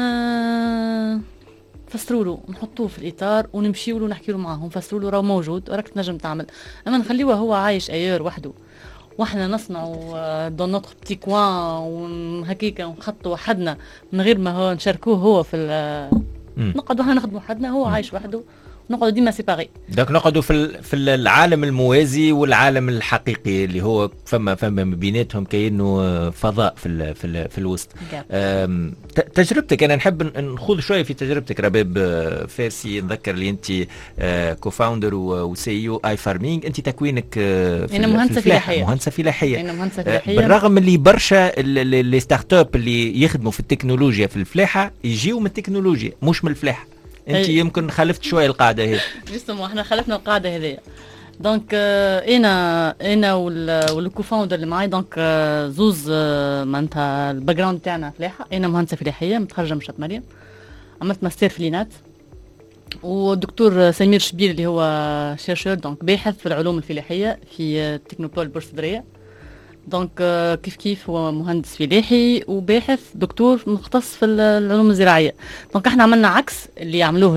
نفسروا له نحطوه في الاطار ونمشيو له نحكي له معاهم نفسروا له راه موجود وراك تنجم تعمل. اما نخليوه هو عايش ايور وحده واحنا نصنعوا دون نوتر بتي كوان وهكيكا ونخطوا وحدنا من غير ما هو نشاركوه هو في نقعدوا احنا نخدموا وحدنا هو عايش وحده نقعدوا ديما سيباري. دونك نقعدوا في العالم الموازي والعالم الحقيقي اللي هو فما بيناتهم كأنه فضاء في الوسط. تجربتك انا نحب نخوض شويه في تجربتك رباب فارسي. نذكر اللي انت كوفاوندر وسي او اي فارمينج. انت تكوينك انا مهندسه فلاحيه. انا مهندسه فلاحيه. بالرغم اللي برشا اللي ستارت اب اللي يخدموا في التكنولوجيا في الفلاحه يجيو من التكنولوجيا مش من الفلاحه. انت يمكن خالفت شويه القاعده هذه. جسم احنا خالفنا القاعده هذه. دونك انا والكوفاوندر اللي معايا دونك زوز معناتها الباك جراوند تاعنا فلاحه. انا مهندسه فلاحيه متخرجه من شط مريم، عملت ماستر في لينات. والدكتور سمير شبير اللي هو شيرشور دونك باحث في العلوم الفلاحيه في تكنوبول بورسدريه. دونك كيف هو مهندس فلاحي وباحث دكتور مختص في العلوم الزراعيه. دونك احنا عملنا عكس اللي يعملوه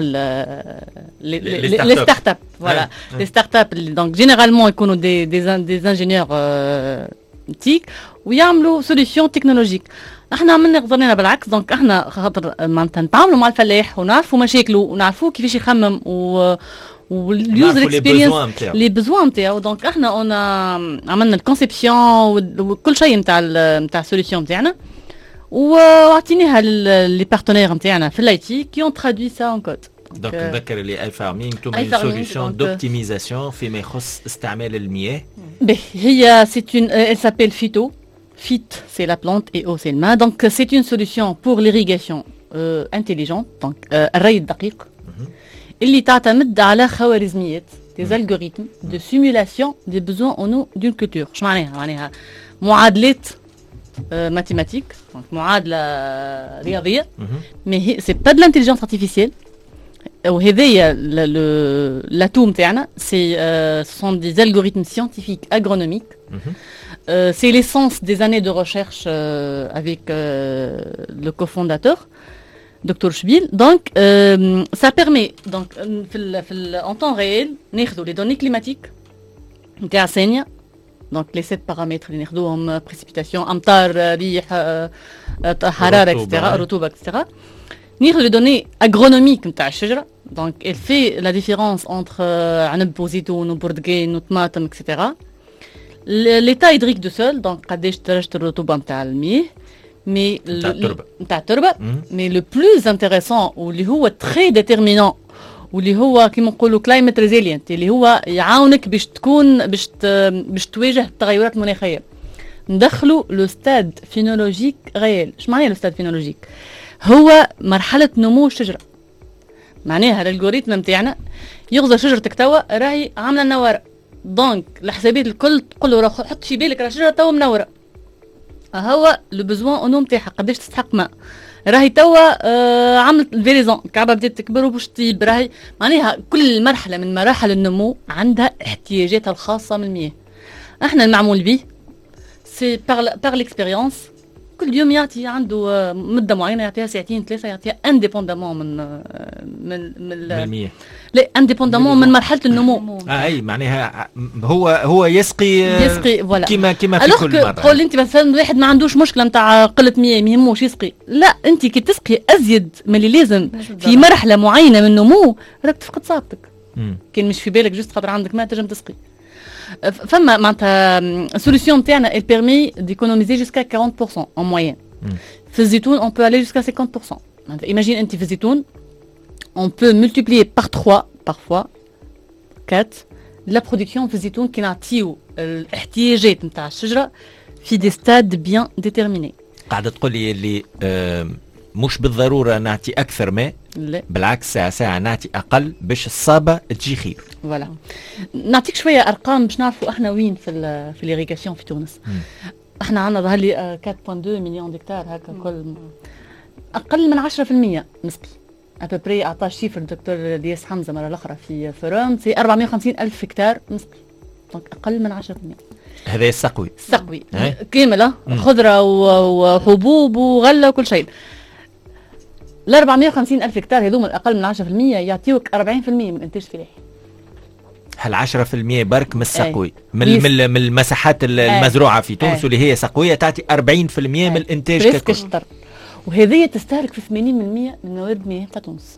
لي ستارت اب. فوالا لي ستارت اب اللي دونك جينيرالمون يكونوا دي انجينيور تيك ويعملوا سوليسيون تكنولوجيك. احنا عملنا قدرنا بالعكس. دونك احنا خاطر معناتها نتعاملوا مع الفلاح ونعرفوا مشاكله ونعرفوا كيفاش يخمم واليوزر اكسبيرينس لي بزوان نتاعو. دونك احنا عملنا الكونسيبسيون وكل شيء نتاع السوليسيون نتاعنا وعطيناها لي بارتنير نتاعنا في الاي تي كي اون ترادوي سا اون كود. دونك نذكر اللي اي فارمينغ انتم أي une farming, solution donc, d'optimisation فيما يخص استعمال المياه. هي elle s'appelle Phyto. Phyt, c'est la plante et O, c'est le main. Donc, c'est une solution pour l'irrigation intelligente, donc الري الدقيق اللي تعتمد على خوارزميات des algorithmes de simulation des besoins en eau d'une culture. شو معناها معادلات mathématiques, donc معادلة رياضية, mais c'est pas de l'intelligence artificielle. وهذايا l'atout نتاعنا, ce sont des algorithmes scientifiques agronomiques. C'est l'essence des années de recherche avec le cofondateur, Dr Chbil. Donc, ça permet, donc, en temps réel, ناخذوا les données climatiques نتاع ثانية, donc les 7 paramètres اللي ناخذوهم, précipitation, أمطار, ريح, حرارة, etc., رطوبة, etc. ناخذوا les données agronomiques نتاع الشجرة, donc elle fait la différence entre عنب وزيتون وبرتقال وطماطم, etc. l'état hydrique de sol, donc قداش درجة الرطوبة نتاع المياه, mais نتاع التربة, mais le plus intéressant واللي هو très déterminant واللي هو كيما نقولوا climate resilient, اللي هو يعاونك باش تكون باش تواجه التغيرات المناخية, ندخلوا لو ستاد فينولوجيك غيال. اش معناه لو ستاد فينولوجيك؟ هو مرحلة نمو الشجرة. معناها الالغوريثم نتاعنا يغزر شجرتك توا راهي عاملة نوارة, دونك الحسابات الكل تقول له حط في بالك راه الشجرة توا منورة, هو لو بوزوان اونو نتاعها قداش تستحق ماء, راهي توا عملت الفيريزون, الكعبة بدات تكبر وباش تطيب, راهي معناها كل مرحلة من مراحل النمو عندها احتياجاتها الخاصة من المياه. احنا المعمول به سي بار ليكسبيريونس, كل يوم يعطي عنده مده معينه, يعطيها ساعتين 3, يعطيها انديبوندامون من المياه, لا انديبوندامون من مرحله النمو. اي معناها هو يسقي فوالا كيما في كل مره. تقول انت مثلا واحد ما عندوش مشكله نتاع قله مياه, ما يهموش يسقي, لا انت كي تسقي ازيد من اللي لازم في مرحله معينه من النمو راك تفقد صابتك. كان مش في بالك جست خاطر عندك ماء تنجم تسقي. فما معناتها solution نتاعنا elle permet d'économiser jusqu'à 40% en moyenne. في الزيتون on peut aller jusqu'à 50%. Imagine انت في الزيتون on peut multiplier par 3 parfois 4 la production في الزيتون كي نعطيو الاحتياجات نتاع الشجرة في des stades bien déterminés. قاعدة تقول لي اللي مش بالضرورة نعطي أكثر ماء, لا بالعكس ساعة نعطي أقل باش الصابة تجي خير. فوالا نعطيك شوية أرقام باش نعرفوا احنا وين في الإيريغاسيون في تونس. احنا عندنا ظهر لي 4.2 مليون دكتار هكا, كل أقل من 10% نسقي. أبري أعطاه شيفر الدكتور دياس حمزة مرة الأخرى في فروم, سي 450 ألف هكتار نسقي, دونك أقل من 10%. هذا السقوي كامل, خضرة وحبوب وغلة وكل شيء. ال 450 ألف هكتار هذوما أقل من 10% يعطيوك 40% من إنتاج فلاحي. هل 10% برك من السقوي من المساحات المزروعة في تونس واللي هي سقوية تعطي 40% من الإنتاج ككل. وهذه تستهلك في 80% من موارد المياه تاع تونس.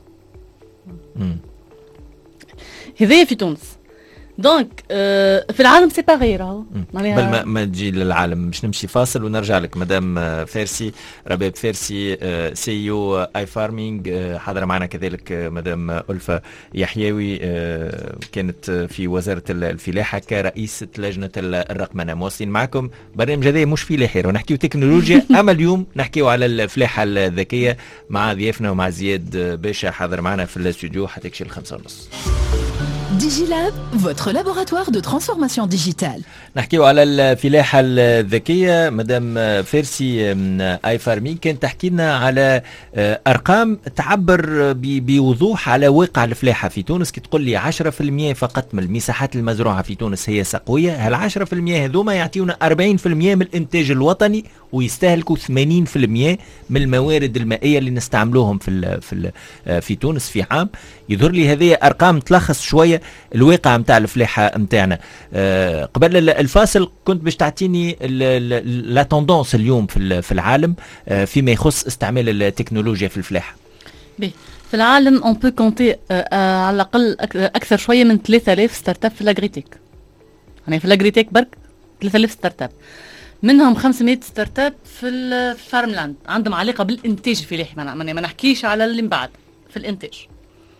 هذه في تونس. دونك في العالم سي باغي راهو. قبل ما تجي للعالم باش نمشي فاصل ونرجع لك مدام فارسي, رباب فارسي سي او اي فارمينغ. حاضره معنا كذلك مدام ألفة يحيوي, كانت في وزاره الفلاحه كرئيسه لجنه الرقمنه. مواصلين معكم برنامج هذا مش فلاحي, ونحكيو تكنولوجيا, اما اليوم نحكيو على الفلاحه الذكيه مع ضيافنا ومع زياد باشا حاضر معنا في الاستوديو حتى يكشي 5:30. Digilab, votre laboratoire de transformation digitale. نحكيو على الفلاحة الذكية. مدام فارسي اي فارمي كانت تحكي لنا على ارقام تعبر بوضوح على واقع الفلاحة في تونس. كي تقول لي 10% فقط من المساحات المزروعة في تونس هي سقوية, هل 10% هذوما يعطيونا 40% من الانتاج الوطني ويستهلكوا 80% من الموارد المائية اللي نستعملوهم في تونس في عام. يظهر لي هذه ارقام تلخص شوية الواقع متاع الفلاحة متاعنا. قبل الفاصل كنت باش تعطيني لا توندونس اليوم في العالم فيما يخص استعمال التكنولوجيا في الفلاحة. في العالم on peut compter على الأقل أكثر شوية من 3000 ستارت اب في الأجريتيك. يعني في الأجريتيك برك 3000 ستارت اب, منهم 500 ستارت اب في الفارملاند عندهم علاقة بالإنتاج الفلاحي. ما نحكيش على اللي من بعد في الإنتاج.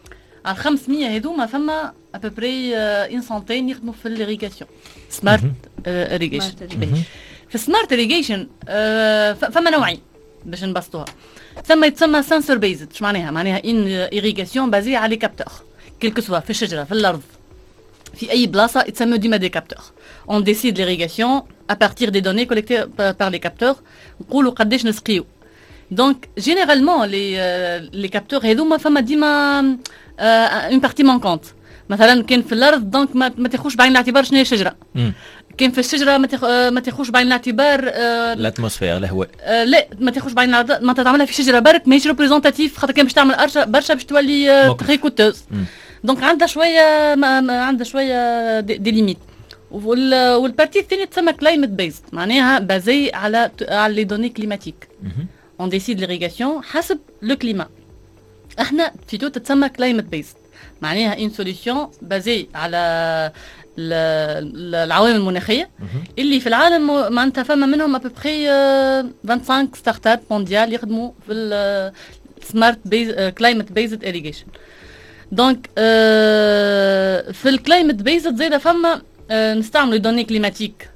على 500 هذوما فما ابري ان سنتين يخدموا في الاريغاسيون سمارت اريغيشن. في سمارت اريغيشن فما نوعين باش نبسطوها. ثم يتسمى سنسور بيزد. اش معناها؟ معناها ان ايريغاسيون بازي على كابتور كيلكو سوا في الشجره في الارض في اي بلاصه يتسموا ديما دي كابتور. On décide l'irrigation à partir des données collectées par les capteurs. نقولوا قداش نسقيو. Donc généralement les capteurs هذوما فما ديما une partie manquante. مثلا كان في الارض دونك ما تاخوش بعين الاعتبار شنو هي الشجره. كان في الشجره ما تاخوش بعين الاعتبار الاتموسفير الهواء. لا ما تاخوش بعين ما تعملها في شجره برك ماهيش ريبريزونتاتيف خاطر كان باش تعمل برشا باش تولي تري كوتوز. دونك عندها شويه دي ليميت. والبارتي الثانيه تسمى كلايمت بيزد معناها بازي على لي دوني كليماتيك. اون ديسيد ليريغاسيون حسب لو كليما. احنا في تو تتسمى كلايمت بيزد معناها ان سوليسيون بازي على العوامل المناخيه اللي في العالم معناتها فما منهم ابوبري 25 ستارت اب مونديال يخدموا في السمارت كلايمت بيزد اريغيشن. دونك في الكلايمت بيزد زاده فما نستعملوا دوني كليماتيك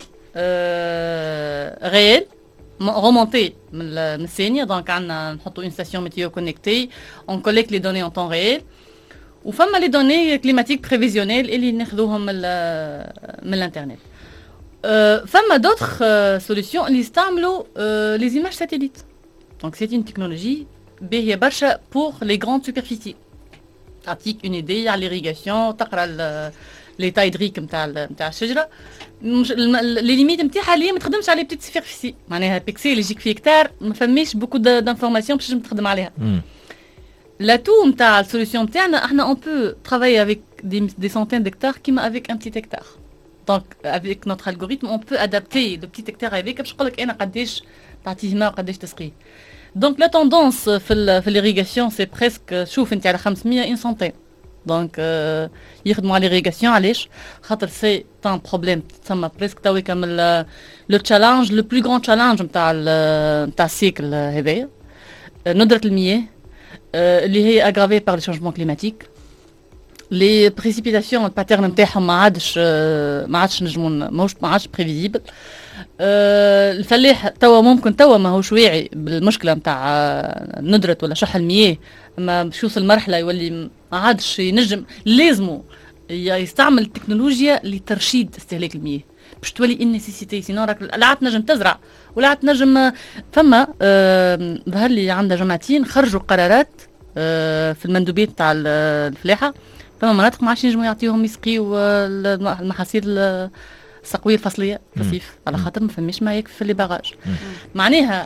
ريال remonté من الثانيه. دونك عندنا نحطوا اون ستاسيون ميتيو كونيكتي اون كوليكت لي دوني اون طون ريال. وفما لي دوني كليماتيك بريفيزيونيل اللي ناخذوهم من الانترنت. فما دوطخ سوليسيون اللي يستعملوا لي زيماج ساتيليت. دونك سي اون تكنولوجي باهيه برشا بور لي غراند سوبرفيسي. تعطيك اون ايدي على ليريغاسيون تقرا ليتا هيدريك نتاع الشجره. لي ليميت نتاعها اللي ما تخدمش على بتيت سوبرفيسي معناها بيكسيل يجيك في هكتار ما فماش بوكو دانفورماسيون باش تخدم عليها. L'atout نتاع السوليسيون نتاعنا احنا on peut travailler avec des centaines d'hectares كيما avec un petit hectare. Donc avec notre algorithme on peut adapter le petit hectare avec باش نقول لك انا قداش تعطيه ماء وقداش تسقيه. Donc la tendance في l'irrigation c'est presque شوف انت على 500 une centaine. Donc يخدموا على l'irrigation علاش؟ خاطر سي un problème تسمى presque توي كامل le challenge le plus grand challenge نتاع السيكل هذايا ندرة المياه اللي هي agravée par les changements climatiques. Les précipitations الباترن نتاعهم ما عادش نجموا ما عادش بريفيزيبل. الفلاح توا ممكن توا ماهوش واعي بالمشكله نتاع ندرة ولا شح المياه اما باش يوصل مرحله يولي ما عادش ينجم لازمه يستعمل التكنولوجيا لترشيد استهلاك المياه باش تولي النيسيسيتي سينو راك لا تنجم تزرع ولا تنجم. فما ظهر لي عندنا جماعتين خرجوا قرارات في المندوبيات تاع الفلاحه. فما مناطق ما عادش ينجموا يعطيوهم يسقيو المحاصيل السقويه الفصليه في الصيف على خاطر ما فماش ما يكفي في لي باراج. معناها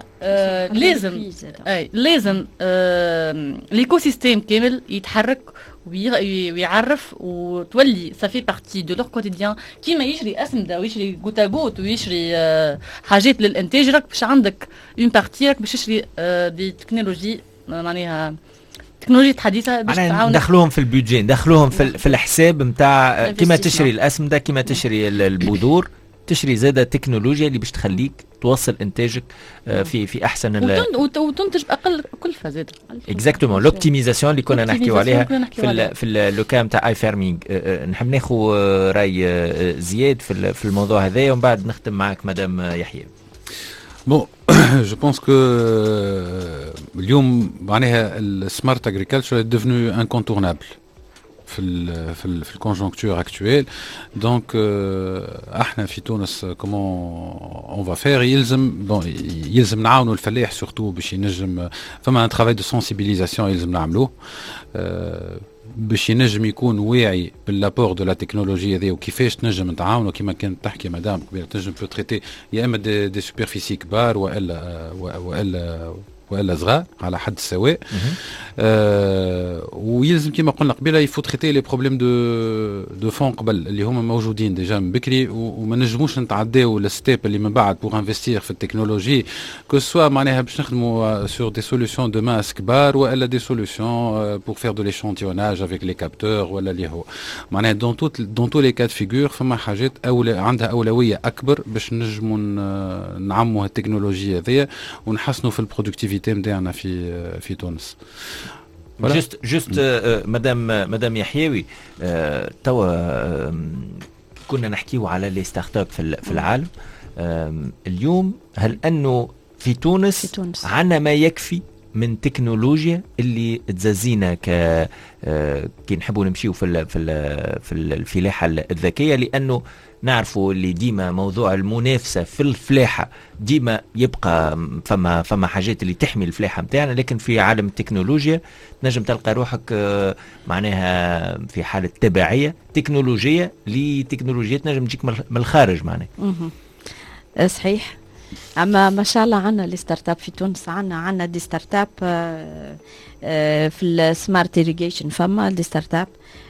لازم ليكو سيستيم كامل يتحرك ويعرف وتولي صافي بارتي دو لور كوتيديان كيما يشري اسمده ويشري غوتا غوت ويشري حاجات للانتاج راك باش عندك اون بارتي راك باش تشري دي تكنولوجي معناها تكنولوجيا حديثه باش تعاون ندخلوهم في البيدجي ندخلوهم في الحساب نتاع كيما تشري الاسمده كيما تشري البذور تشري زاده تكنولوجيا اللي باش تخليك توصل انتاجك في احسن وتنتج باقل كلفه زاده. اكزاكتومون لوبتيميزاسيون اللي كنا نحكيو عليها في لو كام تاع اي فارمينغ. نحب ناخذ راي زياد في الموضوع هذا ومن بعد نختم معك مدام يحيى. Bon, je pense que اليوم معناها السمارت اغريكلتشر est devenu incontournable في الكونجونكتور اكتويل. دونك احنا في تونس كومون اون فا فير يلزم نعاونوا الفلاح سورتو باش ينجم فما ان ترافاي دو سنسيبيليزاسيون يلزم نعملوه باش ينجم يكون واعي باللابور دو لا تكنولوجيا هذه وكيفاش تنجم نتعاونوا كيما كانت تحكي مدام قبيله تنجم بو تريتي يا اما دي سوبرفيسي كبار والا صغار على حد السواء. ويلزم كما قلنا قبيله يفو تريتي لي بروبليم دو فون قبل اللي هما موجودين ديجا من بكري وما نجموش نتعداو للستيب اللي من بعد بور انفستير في التكنولوجي كو سوا معناها باش نخدموا سور دي سوليوشن دو ماس كبار والا دي سوليوشن بور فير دو ليشونتيوناج افيك لي كابتور ولا اللي هو معناها دون تو لي كاد فيغور فما حاجات عندها اولويه اكبر باش نجموا نعموا التكنولوجيا هذيا ونحسنوا في البرودكتيفيتي نتاعنا في تونس. جست مدام يحيوي، توا كنا نحكيو على لي ستارت اب في العالم. اليوم هل انه في تونس عنا ما يكفي من تكنولوجيا اللي تزازينا كي نحبوا نمشيو في الفلاحه الذكيه؟ لانه نعرفوا اللي ديما موضوع المنافسه في الفلاحه ديما يبقى فما حاجات اللي تحمي الفلاحه نتاعنا، لكن في عالم التكنولوجيا نجم تلقى روحك معناها في حاله تبعيه تكنولوجيه لتكنولوجيات نجم تجيك من الخارج معناها. صحيح. اما ما شاء الله عندنا لي ستارت اب في تونس، عندنا دي ستارت اب في السمارت إيريغيشن، فما دي ستارت اب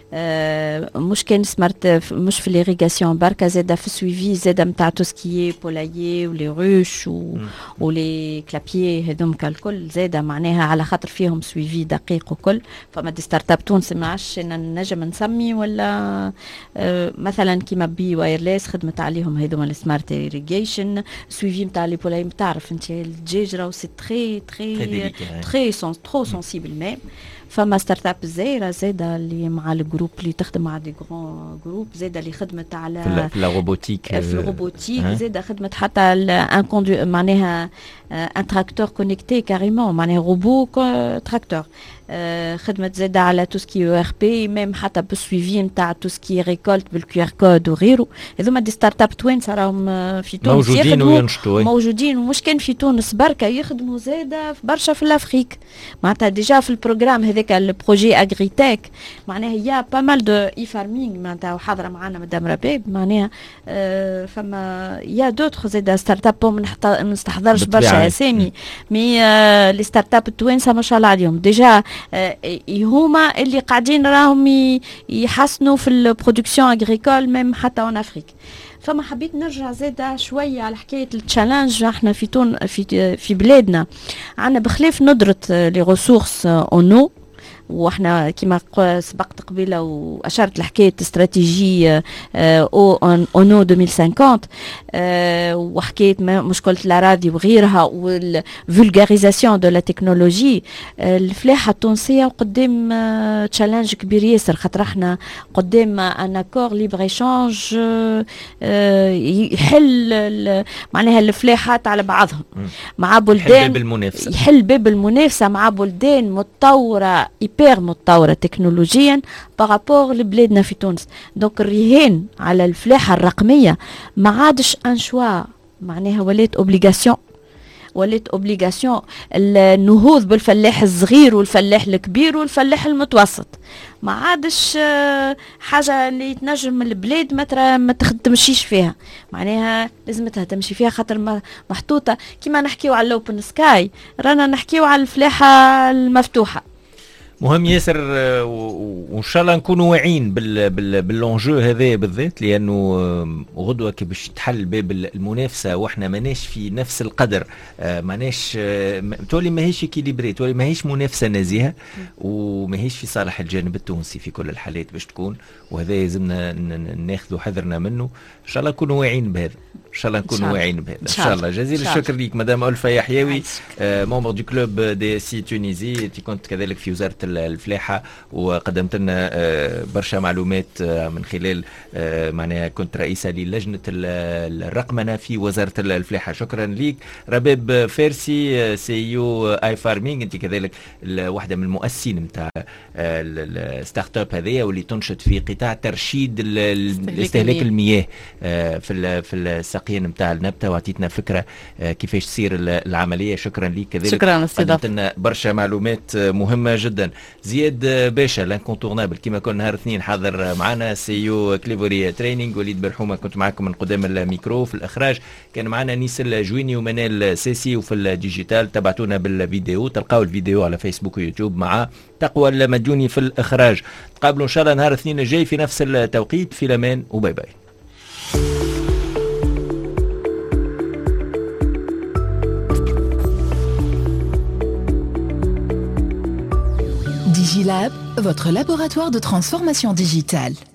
مش كان سمارت مش في ليريغاسيون بركه، زاده في السويفي، زاده نتاع توسكيي بولايي ولي روش ولي كلابيي هذوم الكل، زاده معناها على خاطر فيهم سويفي دقيق وكل. فما دي ستارت اب تونسي ما عادش نجم نسمي، ولا مثلا كيما بي وايرلس خدمت عليهم هذوما السمارت إيريغيشن، سويفي نتاع لي بولاي. تعرف انت الدجاج راهو سي تري تري تري ترو سونسيبل ميم. فما ستارت اب الزايره زاده اللي مع الجروب اللي تخدم مع دي غران جروب، زاده اللي خدمت على في الروبوتيك، في الروبوتيك زاده خدمت حتى ان كوندو معناها ان تراكتور كونيكتي كاريمون، معناها روبو تراكتور. خدمت زاده على توسكي او ار بي، ميم حتى بالسويفي نتاع توسكي ريكولت بالكيو ار كود وغيره. هذوما دي ستارت اب توينس راهم في تونس موجودين وينشطوا، موجودين، ومش كان في تونس بركه، يخدموا زاده في برشا في الافريك معناتها. ديجا في البروغرام هذاك البروجي اغريتك معناها يا با مال دو اي فارمينغ معناتها، وحاضره معنا مدام رباب معناها. فما يا دوتر زاده ستارت اب ما نستحضرش برشا اسامي، مي لي ستارت اب التوانسه ما شاء الله عليهم ديجا هما اللي قاعدين راهم يحسنوا في البرودكسيون اغريكول ميم حتى اون افريك. فما حبيت نرجع زاده شويه على حكايه التشالنج. احنا في بلادنا عندنا بخلاف ندره لي ريسورس اونو، واحنا كما سبقت قبيله واشرت لحكايه استراتيجيه اونو 2050 وحكايه مشكله الاراضي وغيرها والفولغاريزاسيون دو لا تكنولوجي. الفلاحه التونسيه قدام تشالنج كبير ياسر، خاطر احنا قدام ان اكور ليبر ايشانج يحل معناها الفلاحات على بعضهم مع بلدان، يحل باب المنافسه مع بلدان متطوره بير متطورة تكنولوجيا بارابور لبلادنا في تونس. دونك الرهان على الفلاحة الرقمية ما عادش ان شوا، معناها ولات اوبليغاسيون النهوض بالفلاح الصغير والفلاح الكبير والفلاح المتوسط. ما عادش حاجة اللي تنجم البلاد ما تمشيش فيها، معناها لازمتها تمشي فيها خاطر محطوطة كما نحكيو على الاوبن سكاي، رانا نحكيو على الفلاحة المفتوحة. مهم ياسر، وان شاء الله نكونوا واعيين باللونجو هذا بالذات، لانه غدوه كي باش تحل باب المنافسه واحنا ماناش في نفس القدر، ماناش تولي ماهيش اكيليبري، تولي ماهيش منافسه نزيهه وماهيش في صالح الجانب التونسي في كل الحالات باش تكون، وهذا يلزمنا ناخذ حذرنا منه. ان شاء الله نكونوا واعيين بهذا، ان شاء الله نكونوا واعيين بهذا ان شاء الله. جزيل الشكر ليك مدام ألفة يحيوي، ممبر دو كلوب دي سي تونيزي. انت كنت كذلك في وزاره الفلاحه وقدمت لنا برشا معلومات من خلال معناها كنت رئيسه للجنه الرقمنه في وزاره الفلاحه. شكرا ليك. رباب فارسي سي او اي فارمينغ، انت كذلك واحده من المؤسسين نتاع الستارت اب هذه واللي تنشط في قطاع ترشيد استهلاك المياه في السقيين نتاع النبته، وعطيتنا فكره كيفاش تصير العمليه. شكرا ليك كذلك، شكرا استضافتك، قدمت لنا برشا معلومات مهمه جدا. زياد باشا لانكونتورنابل كما كنا نهار اثنين حاضر معنا، سي او كليفوري تريننج. وليد برحومه كنت معكم من قدام الميكرو. في الاخراج كان معنا نيس الجويني ومنال سيسي، وفي الديجيتال تبعتونا بالفيديو، تلقاو الفيديو على فيسبوك ويوتيوب مع تقوى المديوني في الاخراج. تقابلوا ان شاء الله نهار الاثنين الجاي في نفس التوقيت. في الامان وباي باي. Digilab, votre laboratoire de transformation digitale.